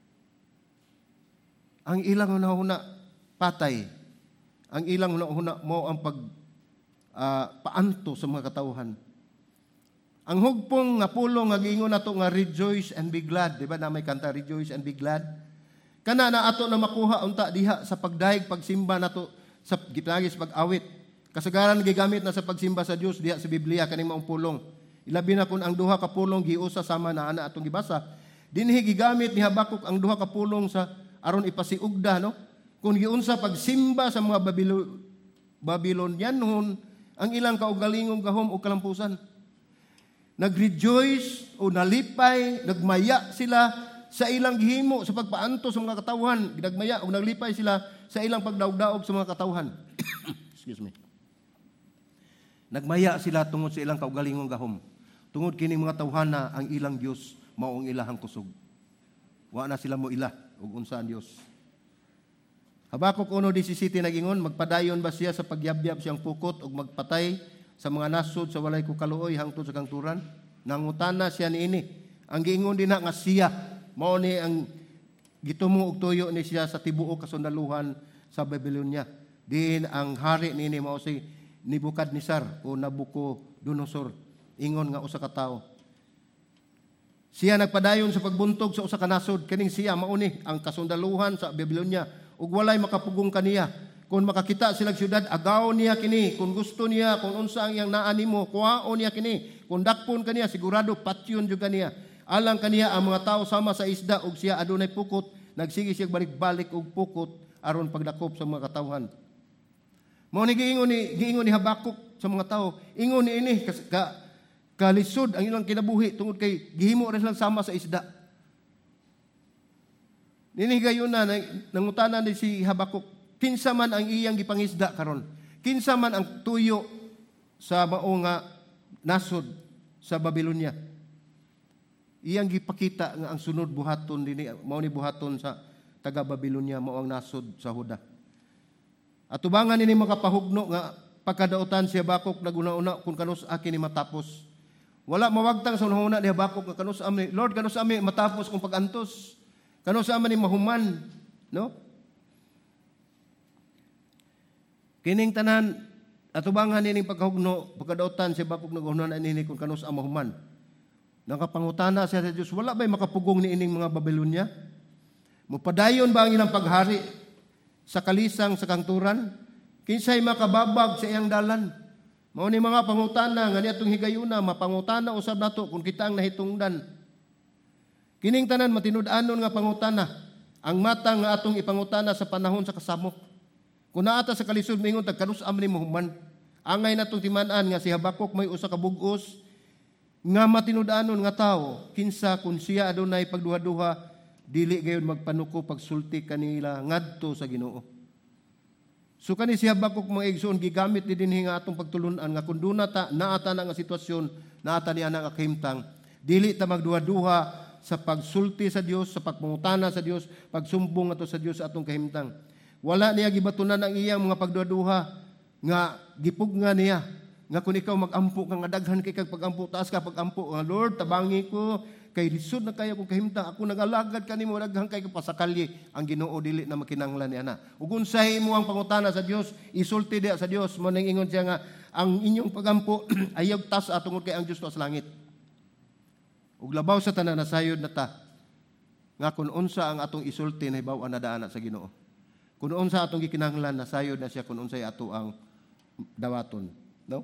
Ang ilang hunahuna, patay. Ang ilang hunahuna mo ang pag uh, paanto sa mga katauhan. Ang hugpong nga pulong nga giingon nato nga rejoice and be glad, di ba na may kanta rejoice and be glad? Kana na ato na makuha unta diha sa pagdayeg pagsimba nato sa gipinagis pag-awit. Kasagaran gigamit na sa pagsimba sa Dios diha sa Biblia kaning maong pulong. Ilabi na kun ang duha ka pulong giusa sama na ana atong gibasa. Dinhi gigamit ni Habakuk ang duha ka pulong sa aron ipasiugda no. Kun giunsa pagsimba sa mga Babilo, Babilonianon ang ilang kaugalingong gahom o kalampusan. Nagrejoice o nalipay, nagmaya sila sa ilang gihimo sa pagpaanto sa mga katawhan, ginagmaya o naglipay sila sa ilang pagdaog-daog sa mga katawhan. Excuse me. Nagmaya sila tungod sa ilang kaugalingong gahom. Tungod kini mga tawhana ang ilang Dios mao ang ilahang kusog. Wa na sila mo ilah ug unsa ang Dios. Habakuk one seventeen nagingon, magpadayon ba siya sa pagyabyab siyang pukot ug magpatay sa mga nasod sa walay kukaluoy hangtod sa kangturan? Nangutana siya niini. Ang giingon din na nga siya mao ni ang gitumo og tuyo ni siya sa tibuok kasundaluhan sa Babylonia. Din ang hari niini mao si Nebukadnezar o Nabucodonosor. Ingon nga usa ka tawo. Siya nagpadayon sa pagbuntog sa usa ka nasod kaning siya mao ni ang kasundaluhan sa Babylonia ug walay makapugong kaniya. Kung makakita sila syudad agaw niya kini, kung gusto niya kung unsa ang iyang naa nimo kuhaon niya kini. Kung dakpon kaniya sigurado patyon jud kaniya. Alang kaniya ang mga tao sama sa isda ug siya adunay pukot, nagsige siya balik-balik og pukot aron pagdakop sa mga katawhan. Mao ni giingon ni giingon ni Habakuk sa mga tao, ingon ni ini ka, kalisod ang ilang kinabuhi tungod kay gihimo ra sila sama sa isda. Nini gayon na nangutana ni si Habakuk, kinsa man ang iyang gipangisda karon? Kinsa man ang tuyo sa mao nga nasod sa Babylonia? Iyang gipakita nga ang sunod buhaton dinhi mao ni buhaton sa taga Babylonia mao ang nasod sa Huda. At tubangan ini makapahugno nga pagkadautan si Habakuk naguna-una kung kanus akin ni matapos. Wala mawagtang sa unahuna ni Habakuk nga kanus ami Lord kanus ami matapos kung pagantos. Kanus ami ni mahuman, no? Kining tanan atubangan ini pagkahugno pagkadautan si Habakuk naguna ini kung kanus ang mahuman. Nakapangutana siya sa Diyos, wala ba'y makapugong ni ining mga Babylonia? Mupadayon ba ang ilang paghari sa kalisang sa kangturan? Kinsay makababag sa iyang dalan? Mao ni mga pangutana nga niadtong higayuna, mapangutana usab nato kung kita ang nahitungdan. Kining tanan matinud-anon nga pangutana, ang mata nga atong ipangutana sa panahon sa kasamok. Kung naata sa kalisod mingon tag kanus-am ni mohuman, angay natong timan-an nga si Habakuk may usa ka bug-os nga matinud-anon nga tao, kinsa kun siya adunay pagduha-duha, dili gayon magpanuko pagsulti kanila ngadto sa Ginoo. So kani si Habakuk mga igsoon gigamit ni dinhi nga atong pagtulunan nga kun duna ta naata na nga sitwasyon, naata niya nga kahimtang, dili ta magduha-duha sa pagsulti sa Dios, sa pagpangutana sa Dios, pagsumbong ato sa Dios sa atong kahimtang. Wala niya gibatunan ang iyang mga pagduha-duha nga gipugnga niya nga kung ikaw mag-ampo ka nga daghan kay kag pag-ampo, taas ka pag-ampo nga, Lord tabangi ko kay lisod na kayo kung kahimtang, ako nagalagad kanimo daghan kay pasakalye. Ang Ginoo dili na makinahanglan niya na. Ug unsay mo ang pangutana sa Dios, isulti diha sa Dios, mo nang ingon siya nga ang inyong pag-ampo ayaw tas atungod kay ang Dios to sa langit. Ug labaw sa tanan nasayod na ta nga kun unsa ang atong isulti na hibaw-an na daan sa Ginoo. Kun unsa atong gikinahanglan nasayod na siya kun unsay ato ang dawaton, no?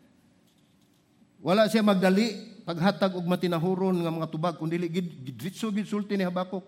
Wala siya magdali paghatag og matinahuron nga mga tubag kun dili gid diretso gid sulti ni Habakuk.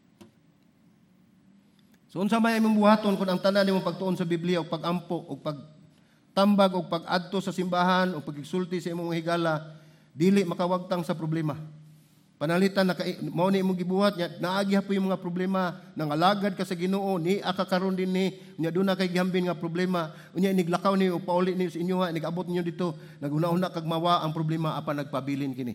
So unsa may imong buhaton kun ang tanan nimo pagtuon sa Biblia og pagampo og pagtambag og pag-adto sa simbahan og pagsulti sa imong higala, dili makawagtang sa problema. Panalitan na mao ni imong gibuhat nya naagi hapoy yung mga problema, nangalagad ka sa Ginoo, ni akakaron din ni nya duna kay gihambin nga problema, unya niglakaw ni og pauli ni sa inyo ha, nigabot ninyo dito, naguna-una kag mawa ang problema apan nagpabilin kini.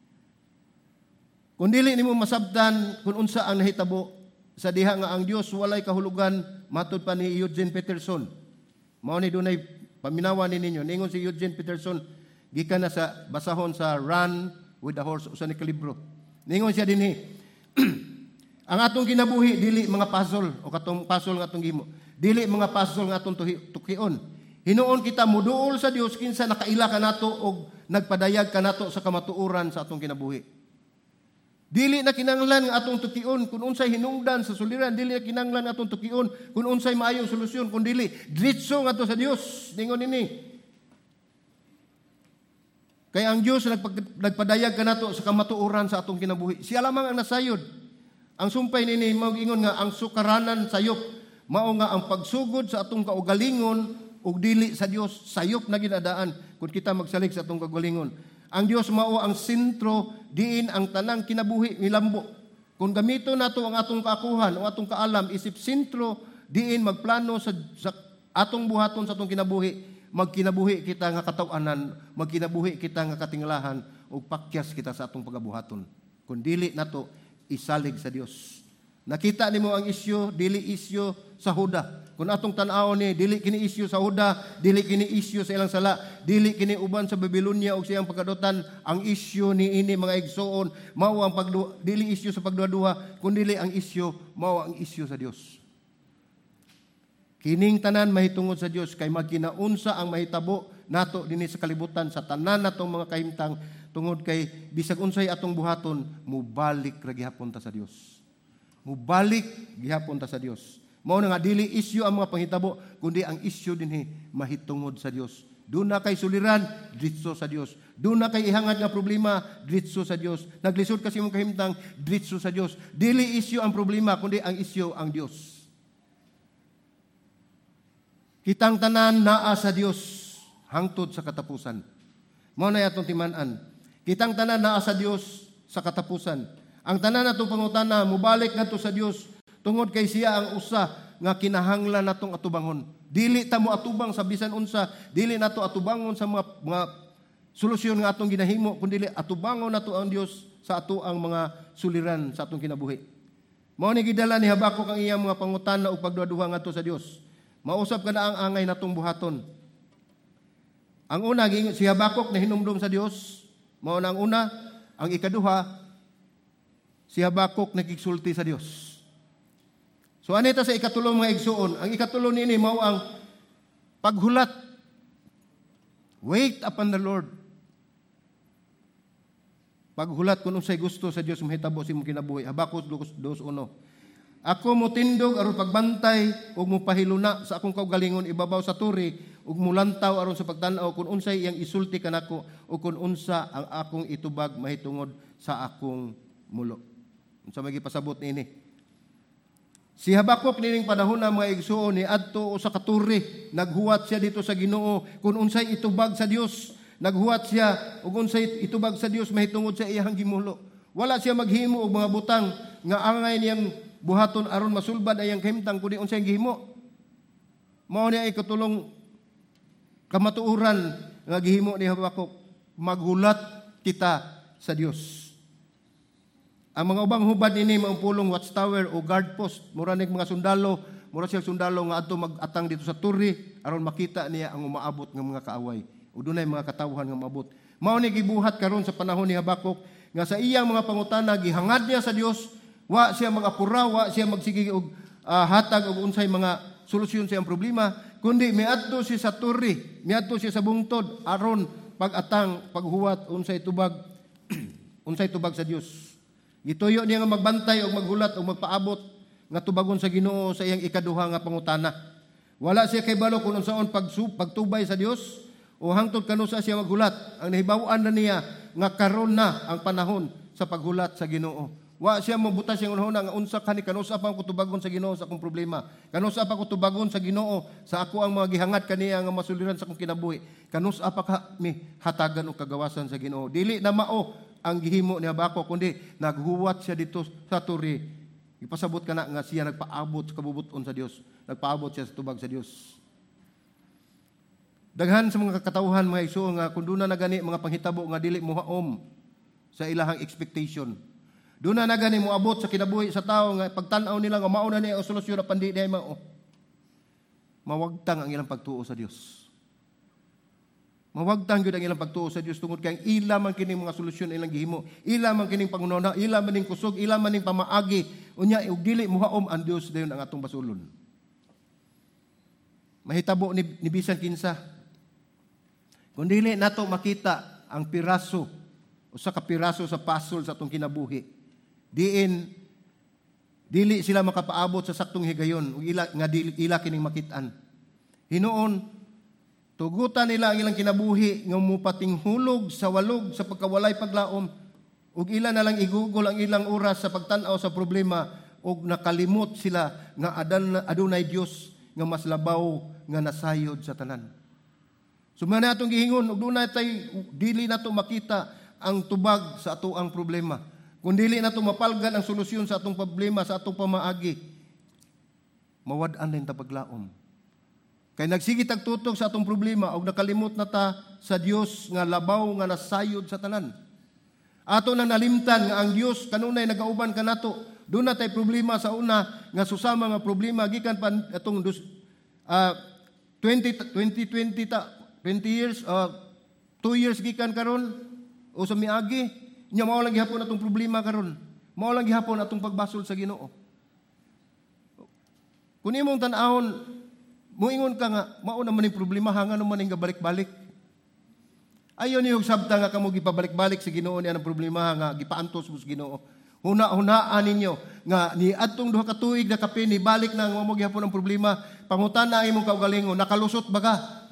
Kun dili nimo masabtan kun unsa ang nahitabo sa diha nga ang Dios walay kahulugan, matud pa ni Eugene Peterson. Mao ni dunay paminawan ni ninyo, ningon si Eugene Peterson gikan na sa basahon sa Run with the Horse usa ni kalibro. Ningon siya dinhi, ang atong kinabuhi dili mga puzzle o katong puzzle nga atong gihimo. Dili mga puzzle nga atong tukion. Hinuon kita muduol sa Dios kinsa nakaila ka nato og nagpadayag ka nato sa kamatuoran sa atong kinabuhi. Dili na kinahanglan nga atong tukion kun unsay hinungdan sa suliran, dili na kinahanglan nga atong tukion kun unsay maayong solusyon, kun dili diretso nga to sa Dios. Ningon ini. Kaya ang Diyos nagpag, nagpadayag ka nato sa kamatuoran sa atong kinabuhi. Siya lamang ang nasayod. Ang sumpay nini mao ingon nga ang sukaranan sayop mao nga ang pagsugod sa atong kaugalingon ug dili sa Dios sayop na ginadaan kun kita magsalig sa atong kaugalingon. Ang Dios mao ang sentro diin ang tanang kinabuhi milambo. Kung gamito nato ang atong kaakuhan, ang atong kaalam isip sentro diin magplano sa, sa atong buhaton sa atong kinabuhi, magkinabuhi kita nga katawanan, magkinabuhi kita nga katinglahan, ug pakyas kita sa atong pagabuhaton. Kung dili nato isalig sa Dios. Nakita nimo ang isyu, dili isyu sa Huda. Kung atong tan-aw ni, dili kini isyu sa Huda, dili kini isyu sa ilang sala, dili kini uban sa Babylonia ug siyang pagkadutan. Ang isyu ni ini mga igsoon, mao ang pagdu dili isyu sa pagduha-duha, kun dili ang isyu mao ang isyu sa Dios. Kining tanan mahitungod sa Dios kay magkinaunsa ang mahitabo nato dinhi sa kalibutan sa tanan natong mga kahimtang tungod kay bisag unsay atong buhaton mubalik ra gihapon ta sa Dios. Mubalik gihapon ta sa Dios. Mao na nga dili isyu ang mga panghitabo kundi ang isyu dinhi mahitungod sa Dios. Duna kay suliran diretso sa Dios. Duna kay ihangad nga problema diretso sa Dios. Naglisod kasi imong kahimtang diretso sa Dios. Dili isyu ang problema kundi ang isyu ang Dios. Kitang tanan naa sa Dios hangtod sa katapusan. Mao na atong timan-an. Kitang tanan naa sa Dios sa katapusan. Ang tanan natong pangutana mubalik ngadto sa Dios tungod kay siya ang usa nga kinahanglan natong atubangon. Dili ta mo atubang sa bisan unsa, dili nato atubangon sa mga mga solusyon nga atong ginahimo, kundi atubangon nato ang Dios sa ato ang mga suliran sa atong kinabuhi. Mao ni gidala ni Habakuk ang iyang mga pangutana ug pagduha-duha ngadto sa Dios. Mausap ka na ang angay natong buhaton. Ang una, si Habakuk na hinumdum sa Dios. Mao na ang una. Ang ikaduha, si Habakuk nagigsulti sa Dios. So anita sa ikatulo mga igsuon. Ang ikatulo nini mao ang paghulat. Wait upon the Lord. Paghulat kung unsay gusto sa Dios mahitabo sa imong kinabuhi. Habakuk two one. Ako mo tindog aron pagbantay ug mo pahiluna sa akong kaugalingon ibabaw sa turi ug mulantaw aron sa pagtan-aw kung unsay iyang isulti kanako ug kung unsa ang akong itubag mahitungod sa akong mulo. Unsa may gipasabot niini? Si Habakuk nining panahon na mga igsuon ni adto sa katuri, naghuwat siya dito sa Ginoo kung unsay itubag sa Dios. Naghuwat siya ug unsay itubag sa Dios mahitungod sa iyang gimulo. Wala siya maghimo og mga butang nga angay niyang buhaton aron masulbad ayang kahimtang kundi unsay gihimo. Mao ni ay katulong kamatuoran nga gihimo ni Habakuk, maghulat kita sa Dios. Ang mga ubang hubad ini maupulong watchtower o guard post, mura ning mga sundalo, mura siya sundalo nga adto mag-atang dito sa turi aron makita niya ang umaabot nga mga kaaway. O dunay mga katawhan nga maabot. Mao ni gibuhat karon sa panahon ni Habakuk nga sa iyang mga pangutana gihangad niya sa Dios, wa siya mag-apura, wa siya magsige og uh, hatag og unsay mga solusyon sa iyang problema, kundi miadto siya sa turi, miadto siya sa bungtod aron pag-atang, paghuwat unsay tubag unsay tubag sa Dios. Gituyo niya nga magbantay o maghulat o magpaabot nga tubagon sa Ginoo sa iyang ikaduha nga pangutana. Wala siya kay balo kung unsaon pagtubay sa Dios o hangtod kanusa siya maghulat. Ang nahibaw-an na niya nga karon na ang panahon sa paghulat sa Ginoo. Wa siya mabutas siyang unahon nga unsa kani kanusa pa ko tubagon sa Ginoo sa akong problema. Kanusa pa ko tubagon sa Ginoo sa ako ang mga gihangat kaniya nga masuliran sa akong kinabuhi. Kanusa pa ka mi hatagan og kagawasan sa Ginoo. Dili na mao ang gihimo ni Habakuk, kundi naghuwat siya dito sa turi. Ipasabot ka na nga siya nagpaabot sa kabubuton sa Dios. Nagpaabot siya sa tubag sa Dios. Daghan sa mga katawhan mga iso nga kun duna na gani mga panghitabo nga dili muhaom sa ilahang expectation. Duna na gani moabot sa kinabuhi sa tao nga pagtan-aw nila nga mao na niya ang solusyon na pandi diay mao. Mawagtang ang ilang pagtuo sa Dios. Mawagtang gyud ang ilang pagtuo sa Dios tungod kay ila man kining mga solusyon ilang gihimo, ila man kining pangunahuna, ila man ning kusog, ila man ning pamaagi, unya ug dili muhaom ang Dios dayon ang atong basulon. Mahitabo ni, ni bisan kinsa. Kung dili nato makita ang piraso o sa kapiraso sa puzzle sa atong kinabuhi, diin dili sila makapaabot sa saktong higayon ug ila nga dili ila kining makitaan. Hinuon tugutan nila ang ilang kinabuhi nga mupating hulog sa walog sa pagkawalay paglaom ug ila na lang igugol ang ilang oras sa pagtan-aw sa problema ug nakalimot sila nga adan adunay Dios nga mas labaw nga nasayod sa tanan. Sumana atong gihingon ug dunay tay dili nato makita ang tubag sa ato ang problema. Kung dili nato mapalgan ang solusyon sa atong problema sa atong pamaagi, mawad-an din ta paglaom. Kay nagsigi tagtutok sa atong problema og nakalimot na ta sa Dios nga labaw nga nasayod sa tanan. Ato na nalimtan nga ang Dios kanunay nagauban kanato. Doon na tay problema sa una nga susama nga problema gikan pa atong uh, twenty twenty ta twenty years uh, two years gikan karon o sa miagi nya mao lang gihapon atong problema karon. Mao lang gihapon atong pagbasol sa Ginoo. Kun imong tan-awon muingon ka nga, mao naman yung problema, hanga naman yung gabalik-balik. Ayaw niyo sabta nga kamo gipabalik-balik sa Ginoo niya ng problema nga gipaantos mo sa Ginoo. Huna-hunaan ninyo nga ni adtong duha ka tuig na kape ni balik na nga mo gihapon ang problema, pangutana imong kaugalingon, nakalusot ba ka?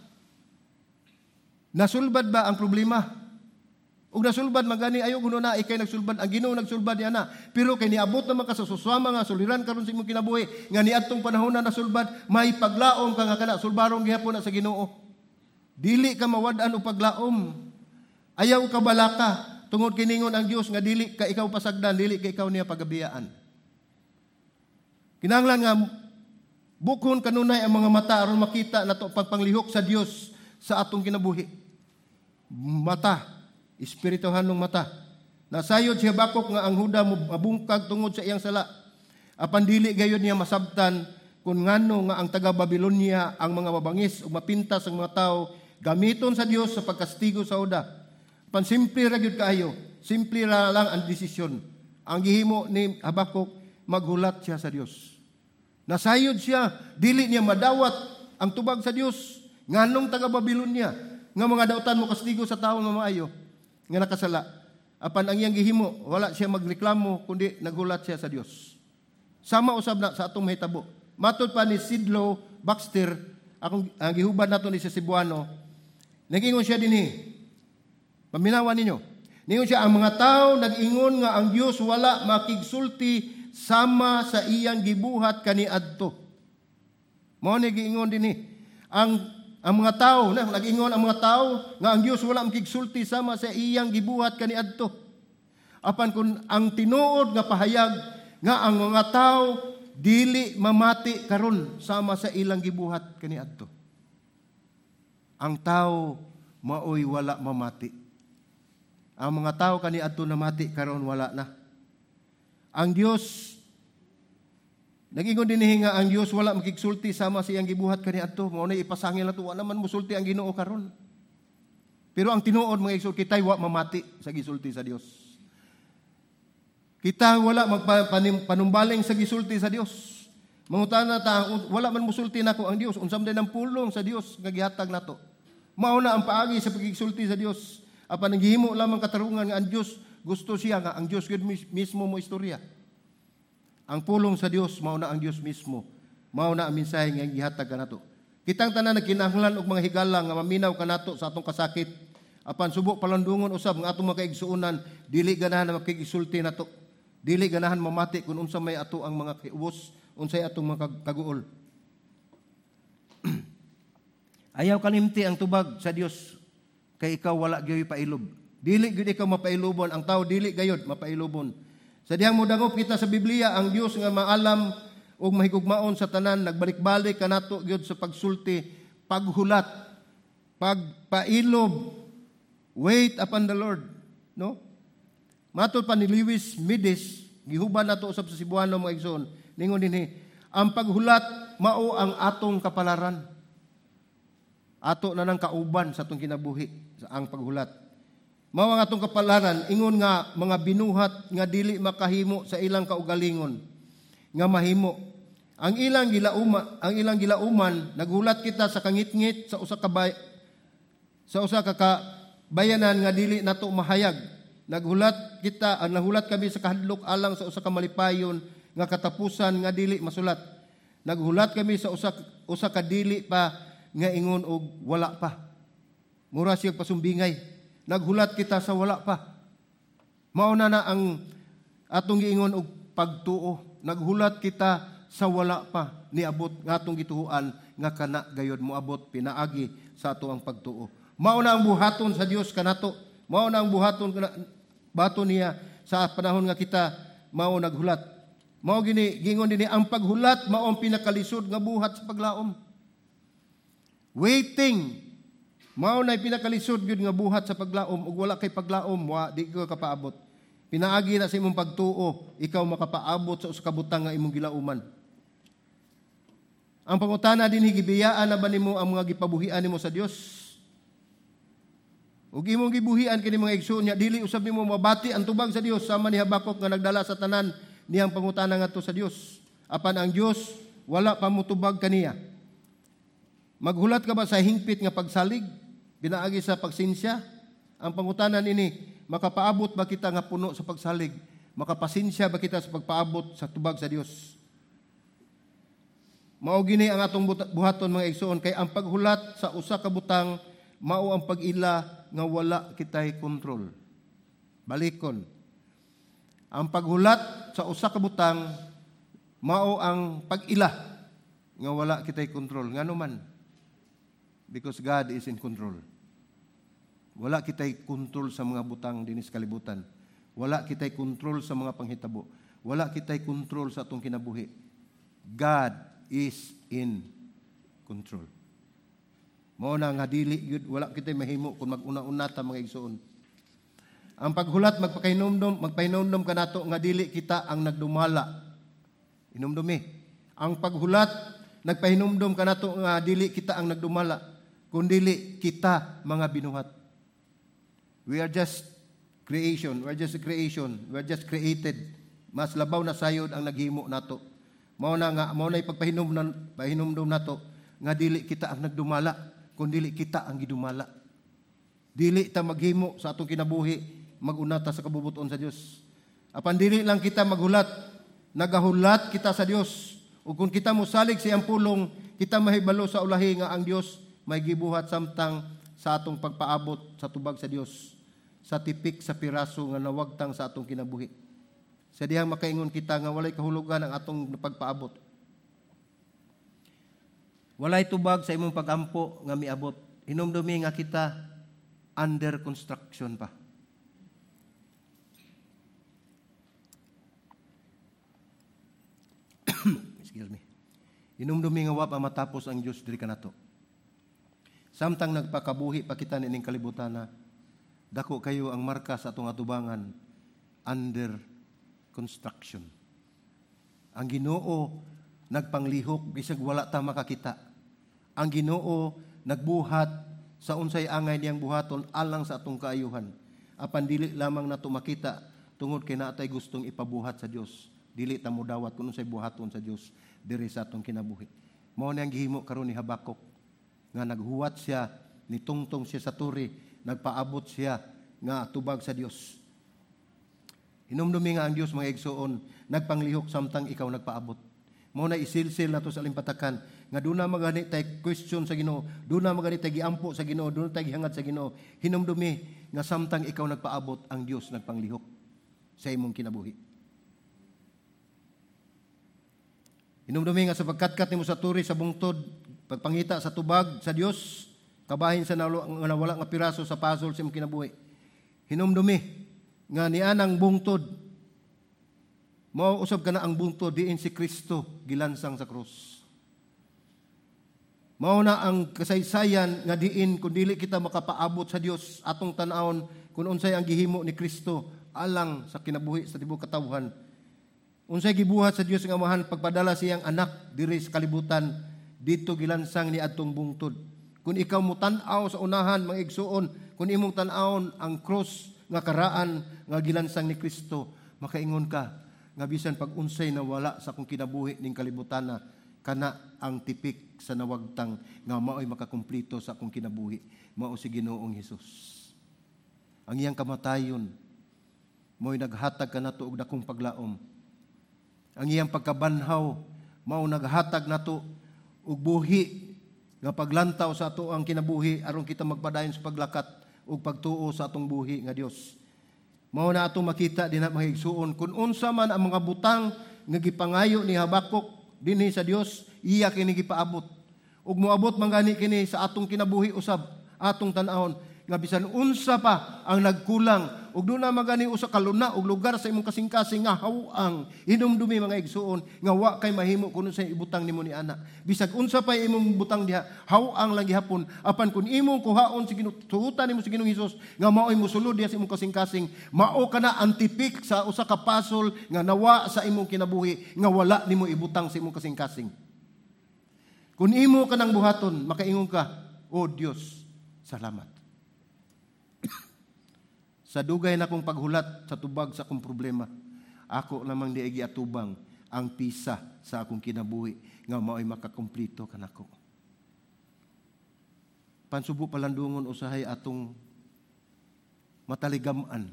Nasulbad ba ang problema? Ug nasulbad magani ayo kuno na ikay nagsulbad ang Ginoo nagsulbad niya na pero kay niabot naman ka sa suswama nga suliran karon sa imong kinabuhi nga niadtong panahon na nasulbad may paglaom ka nga kana sulbaron gihapon na sa Ginoo. Dili ka mawad-an og paglaom. Ayaw ka balaka tungod kiningon ang Dios nga dili ka ikaw pasagdan, dili ka ikaw niya pagabiyaan. Kinahanglan nga bukhon kanunay ang mga mata aron makita nato pagpanglihok sa Dios sa atong kinabuhi. Mata espirituhan ng mata. Nasayod si Habakuk nga ang Huda mabungkag tungod sa iyang sala. Apan dili gayon niya masabtan kung ngano nga ang taga Babylonia ang mga mabangis o mapintas ang mga tao gamiton sa Dios sa pagkastigo sa Huda. Apan simple ra gyud kaayo, simple ra lang ang desisyon. Ang gihimo ni Habakuk maghulat siya sa Dios. Nasayod siya, dili niya madawat ang tubag sa Dios. Nganong taga Babylonia nga mga dautan mo kastigo sa tawo nga maayo nga nakasala. Apan ang iyang gihimo, wala siya magreklamo, kundi naghulat siya sa Dios. Sama usab na sa atong mahitabo. Matod pa ni Sidlow Baxter, akong ang gihubad nato ni sa Cebuano, nag-ingon siya dinhi. Paminawan ninyo. Ningon siya, ang mga tao nag-ingon nga ang Dios wala makigsulti sama sa iyang gibuhat kaniadto. Mao ni giingon dinhi. Ang Ang mga tao, na, nag-ingon ang mga tao nga ang Dios wala makigsulti sama sa iyang gibuhat kaniadto. Apan kun ang tinuod nga pahayag nga ang mga tao dili mamati karon sama sa ilang gibuhat kaniadto. Ang tao maoy wala mamati. Ang mga tao kaniadto na mati karon wala na. Ang Dios nag-ingon dinhi nga ang Dios wala makigsulti sama sa iyang gibuhat kaniadto. Mao na ipasangil nato wa naman musulti ang Ginoo karon. Pero ang tinuod mga igsoon, kita'y wa mamati sa gisulti sa Dios. Kita wala magpanumbaling sa gisulti sa Dios. Mangutana ta, wala man musulti nako ang Dios. Unsam din ang pulong sa Dios nga gihatag nato. Mao na ang paagi sa pagigsulti sa Dios. Apan naghimo lamang katarungan nga ang Dios gusto siya nga ang Dios gud mismo mo istorya. Ang pulong sa Dios mao na ang Dios mismo. Mao na ang mensahe nga gihatag kanato. Kitang tanan nagkinahanglan og mga higala nga maminaw kanato sa atong kasakit. Apan subok palandungon usab nga atong mga kaigsuonan, dili ganahan na makigisulti nato. Dili ganahan mamati kung unsa may ato ang mga kiubos, unsay atong mga kaguol. Ayaw kanimti ang tubag sa Dios kay ikaw wala gyud pailob. Dili gyud ikaw mapailobon, ang tao dili gayud mapailobon. Sa dihang modangop kita sa Biblia, ang Dios nga maalam ug mahigugmaon sa tanan, nagbalik-balik kanato gyud sa pagsulti, paghulat, pagpailob. Wait upon the Lord, no? Matod pa ni Lewis Midis, gihuban nato usab sa Cebuano mga igsoon, ningon dinhi, ang paghulat mao ang atong kapalaran. Ato na nang kauban sa atong kinabuhi sa ang paghulat. Mao ang atong kapalaran, ingon nga mga binuhat nga dili makahimo sa ilang kaugalingon nga mahimo. Ang ilang gilauma, ang ilang gilauman, naghulat kita sa kangit-ngit sa usa ka bay, sa usa ka, ka bayanan nga dili nato mahayag. Naghulat kita, ang nahulat kami sa kahadlok alang sa usa ka malipayon nga katapusan nga dili masulat. Naghulat kami sa usa usa ka dili pa nga ingon og wala pa. Mura siya pasumbingay. Naghulat kita sa wala pa. Mao na na ang atong giingon og pagtuo. Naghulat kita sa wala pa niabot nga atong gituhuan nga kana gayud moabot pinaagi sa ato ang pagtuo. Mao na ang buhaton sa Dios kanato. Mao na ang buhaton baton niya sa panahon nga kita mao naghulat. Mao gini gingon dinhi ang paghulat mao ang pinakalisod nga buhat sa paglaom. Waiting mao na pinakalisod gyud nga buhat sa paglaom ug wala kay paglaom wa di ka kapaabot. Pinaagi na sa imong pagtuo, ikaw makapaabot sa usa ka butang nga imong gilauman. Ang pangutana dinhi gibiyaan na ba nimo ang mga gipabuhian nimo sa Dios? Ug imong gibuhian kini mga igsoon nya dili usab nimo mabati ang tubag sa Dios sama ni Habakuk nga nagdala sa tanan niyang pangutana ngadto sa Dios. Apan ang Dios wala pa motubag kaniya. Maghulat ka ba sa hingpit nga pagsalig pinaagi sa pagsinsya? Ang pangutanan ini, makapaabot ba kita nga puno sa pagsalig? Makapasinsya ba kita sa pagpaabot sa tubag sa Dios? Mao gini ang atong buhaton mga igsoon kay ang paghulat sa usa ka butang mao ang pag-ila nga wala kitay kontrol. Balikon. Ang paghulat sa usa ka butang mao ang pag-ila nga wala kitay kontrol. Ngano man? Because God is in control. Wala kitay kontrol sa mga butang dinis kalibutan. Wala kitay kontrol sa mga panghitabo. Wala kitay kontrol sa atong kinabuhi. God is in control. Mao na nga dili gyud wala kitay mahimo kung mag-una-una ta mga igsoon. Ang paghulat magpakainomdom, magpainomdom kanato nga dili kita ang nagdumala. Inomdumi. Ang paghulat nagpahinomdom kanato nga dili kita ang nagdumala, kundi kita mga binuhat. We are just creation. We are just a creation. We are just created. Mas labaw na sayod ang naghimo nato. Mao na nga mao na ipagpahinomdom pahinomdom nato nga dili kita ang nagdumala, kundi kita ang gidumala. Dili ta maghimo sa atong kinabuhi, mag-unata sa kabubuton sa Dios. Apan dili lang kita maghulat, nagahulat kita sa Dios. Ug kung kita mosalig sa iyang pulong, kita mahibalo sa ulahi nga ang Dios may gibuhat samtang sa atong pagpaabot sa tubag sa Dios, sa tipik sa piraso nga nawagtang sa atong kinabuhi. Sa dihang makaingon kita nga walay kahulugan ang atong pagpaabot. Walay tubag sa imong pagampo nga miabot. Hinumdumi nga kita under construction pa. Excuse me. Inumdumi nga wa pa matapos ang Dios diri kanato. Samtang nagpakabuhi pa kita nining kalibutan na dako kayo ang marka sa atong atubangan under construction. Ang Ginoo nagpanglihok bisag wala ta makakita. Ang Ginoo nagbuhat sa unsay angay niyang buhaton alang sa atong kaayuhan. Apan dili lamang nato makita tungod kay naatay gustong ipabuhat sa Dios. Dili ta modawat kun unsay buhaton sa Dios diri sa atong kinabuhi. Mao ni ang gihimo karon ni Habakuk nga naghuwat siya, nitungtong siya sa turi, nagpaabot siya nga tubag sa Dios. Inumdumi nga ang Dios mga igsoon, nagpanglihok samtang ikaw nagpaabot. Mao na isilsil nato sa limpatakan nga duna magani tay question sa Ginoo, duna magani tay giampo sa Ginoo, duna tay gihangat sa Ginoo. Hinumdumi nga samtang ikaw nagpaabot, ang Dios nagpanglihok sa imong kinabuhi. Hinumdumi nga sa pagkatkat nimo sa turi sa bungtod, pagpangita sa tubag sa Dios, kabahin sa nawala nga piraso sa puzzle sa imong kinabuhi. Hinumdumi nga nianang bungtod, mao usab kana ang bungtod diin si Kristo gilansang sa krus. Mao na ang kasaysayan nga diin kun dili kita makapaabot sa Dios atong tan-awon kun unsay ang gihimo ni Kristo alang sa kinabuhi sa tibuok katawhan. Unsay gibuhat sa Dios nga Amahan pagpadala siyang anak diri sa kalibutan, dito gilansang ni adtong bungtod. Kung ikaw mo tan-aw sa unahan mga igsuon, kung imong tan-awon ang cross nga karaan nga gilansang ni Kristo, makaingon ka nga bisan pag unsay nawala sa akong kinabuhi ning kalibutan na kana ang tipik sa nawagtang nga mao'y makakumpleto sa akong kinabuhi, mao si Ginoong Hesus. Ang iyang kamatayon mo'y naghatag kanato og dakong paglaom. Ang iyang pagkabanhaw mao naghatag nato og buhi nga paglantaw sa ato ang kinabuhi aron kita magpadayon sa paglakat ug pagtuo sa atong buhi nga Dios. Mao na ato makita dinha mga igsuon kun unsa man ang mga butang nga gipangayo ni Habakuk dinhi sa Dios, iya kini gipaabot. Ug moabot man gani kini sa atong kinabuhi usab, atong tan-awon nga bisan unsa pa ang nagkulang ug doon na magani usa ka luna ug lugar sa imong kasing-kasing nga hawang hinumdumi mga igsuon nga wa kay mahimo kuno sa ibutang nimo ni ana. Bisag unsa pa imong butang diha, hawang lang gihapon apan kun imong kuhaon si ginututan nimo si Ginoong Hesus nga mao'y mosulod diha sa imong kasing-kasing, mao kana antipik sa usa ka pasol nga nawa sa imong kinabuhi nga wala nimo ibutang sa imong kasing-kasing. Kun imo kanang buhaton, makaingon ka, "O Dios, salamat." Sa dugay na kong paghulat sa tubag sa akong problema, ako namang diigi atubang ang pisa sa akong kinabuhi nga mao'y makakumplito kanako. Pansubo palandungon usahay atong mataligaman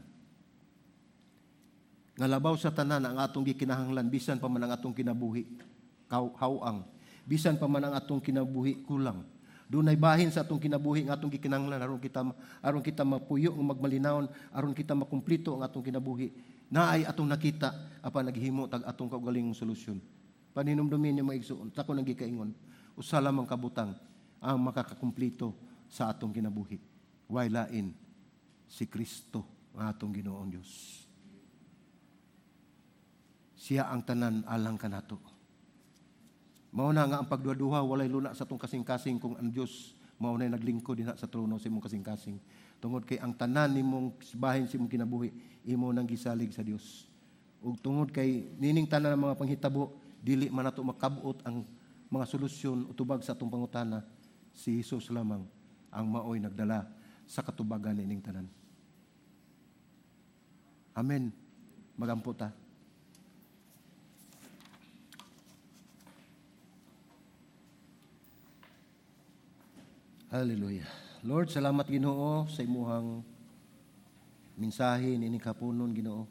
nga labaw sa tanan ang atong gikinahanglan bisan pa man ang atong kinabuhi hawang, bisan pa man ang atong kinabuhi kulang. Dunay bahin sa atong kinabuhi nga atong gikinahanglan aron kita aron kita mapuyo nga magmalinawon, aron kita makumplito ang atong kinabuhi. Naay atong nakita apan naghimo tag atong kaugalingong solusyon. Paninumdumin niya mga igsuon, tako nang gikaingon, usa lamang kabutang ang makakakumplito sa atong kinabuhi. Way lain si Kristo nga atong Ginoong Dios. Siya ang tanan alang kanato. Mao na nga ang pagduha-duha walay luna sa atong kasing-kasing kung ang Dios mao na naglingkod dinha sa trono sa imong kasing-kasing. Tungod kay ang tanan nimong bahin sa imong kinabuhi imo nang gisalig sa Dios. Ug tungod kay nining tanan ng mga panghitabo dili man nato makabot ang mga solusyon utubag sa atong pangutana, si Hesus lamang ang maoy nagdala sa katubagan nining tanan. Amen. Magampo ta. Hallelujah. Lord, salamat Ginoo sa imuhang mensahe nining kapunon Ginoo.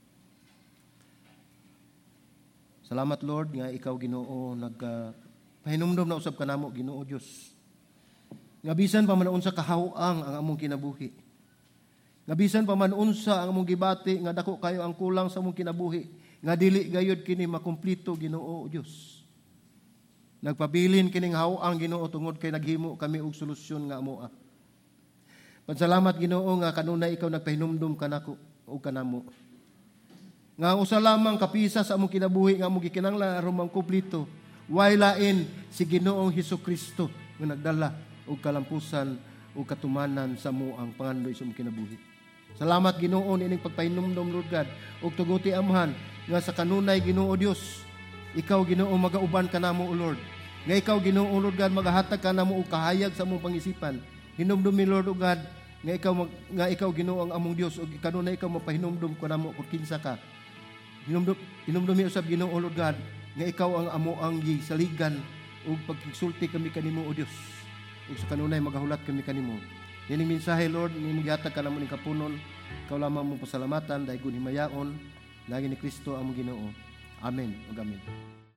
Salamat Lord nga ikaw Ginoo nagpahinumdom na usab kanamo Ginoo Dios. Nga bisan pa man unsa kahawang ang among kinabuhi. Nga bisan pa man unsa ang among gibati nga dako kayo ang kulang sa among kinabuhi, nga dili gayud kini makumpleto Ginoo Dios. Nagpabilin kining hawang Ginoo tungod kay naghimo kami og solusyon nga amoa. Pasalamat Ginoo nga kanunay ikaw nagpahinumdom kanako o kanamo. Nga usa lamang kapisa sa among kinabuhi nga among gikinahanglan aron mangkumpleto way lain si Ginoong Hesukristo nga nagdala og kalampusan o katumanan sa mo ang pangandoy sa mong kinabuhi. Salamat Ginoo ining pagpahinumdom Lord God ug tuguti amhan nga sa kanunay Ginoo Dios ikaw Ginoo magauban ka namo o Lord. Nga ikaw Ginoo Lord God magahatag ka namo og kahayag sa among pangisipan. Hinumdom mi Lord God nga ikaw mag, nga ikaw Ginoo ang among Dios ug kanunay ikaw mapahinumdom ko namo kung kinsa ka. Hinumdom hinumdom mi usab Ginoo Lord God nga ikaw ang amo ang gisaligan ug pagsulti kami kanimo o Dios. Ug sa kanunay magahulat kami kanimo. Nining mensahe Lord, nimong gihatag ka namo ning kapunon. Ikaw lamang mong pasalamatan dahil kun himayaon lagi ni Kristo ang Ginoo. Amen ug amen.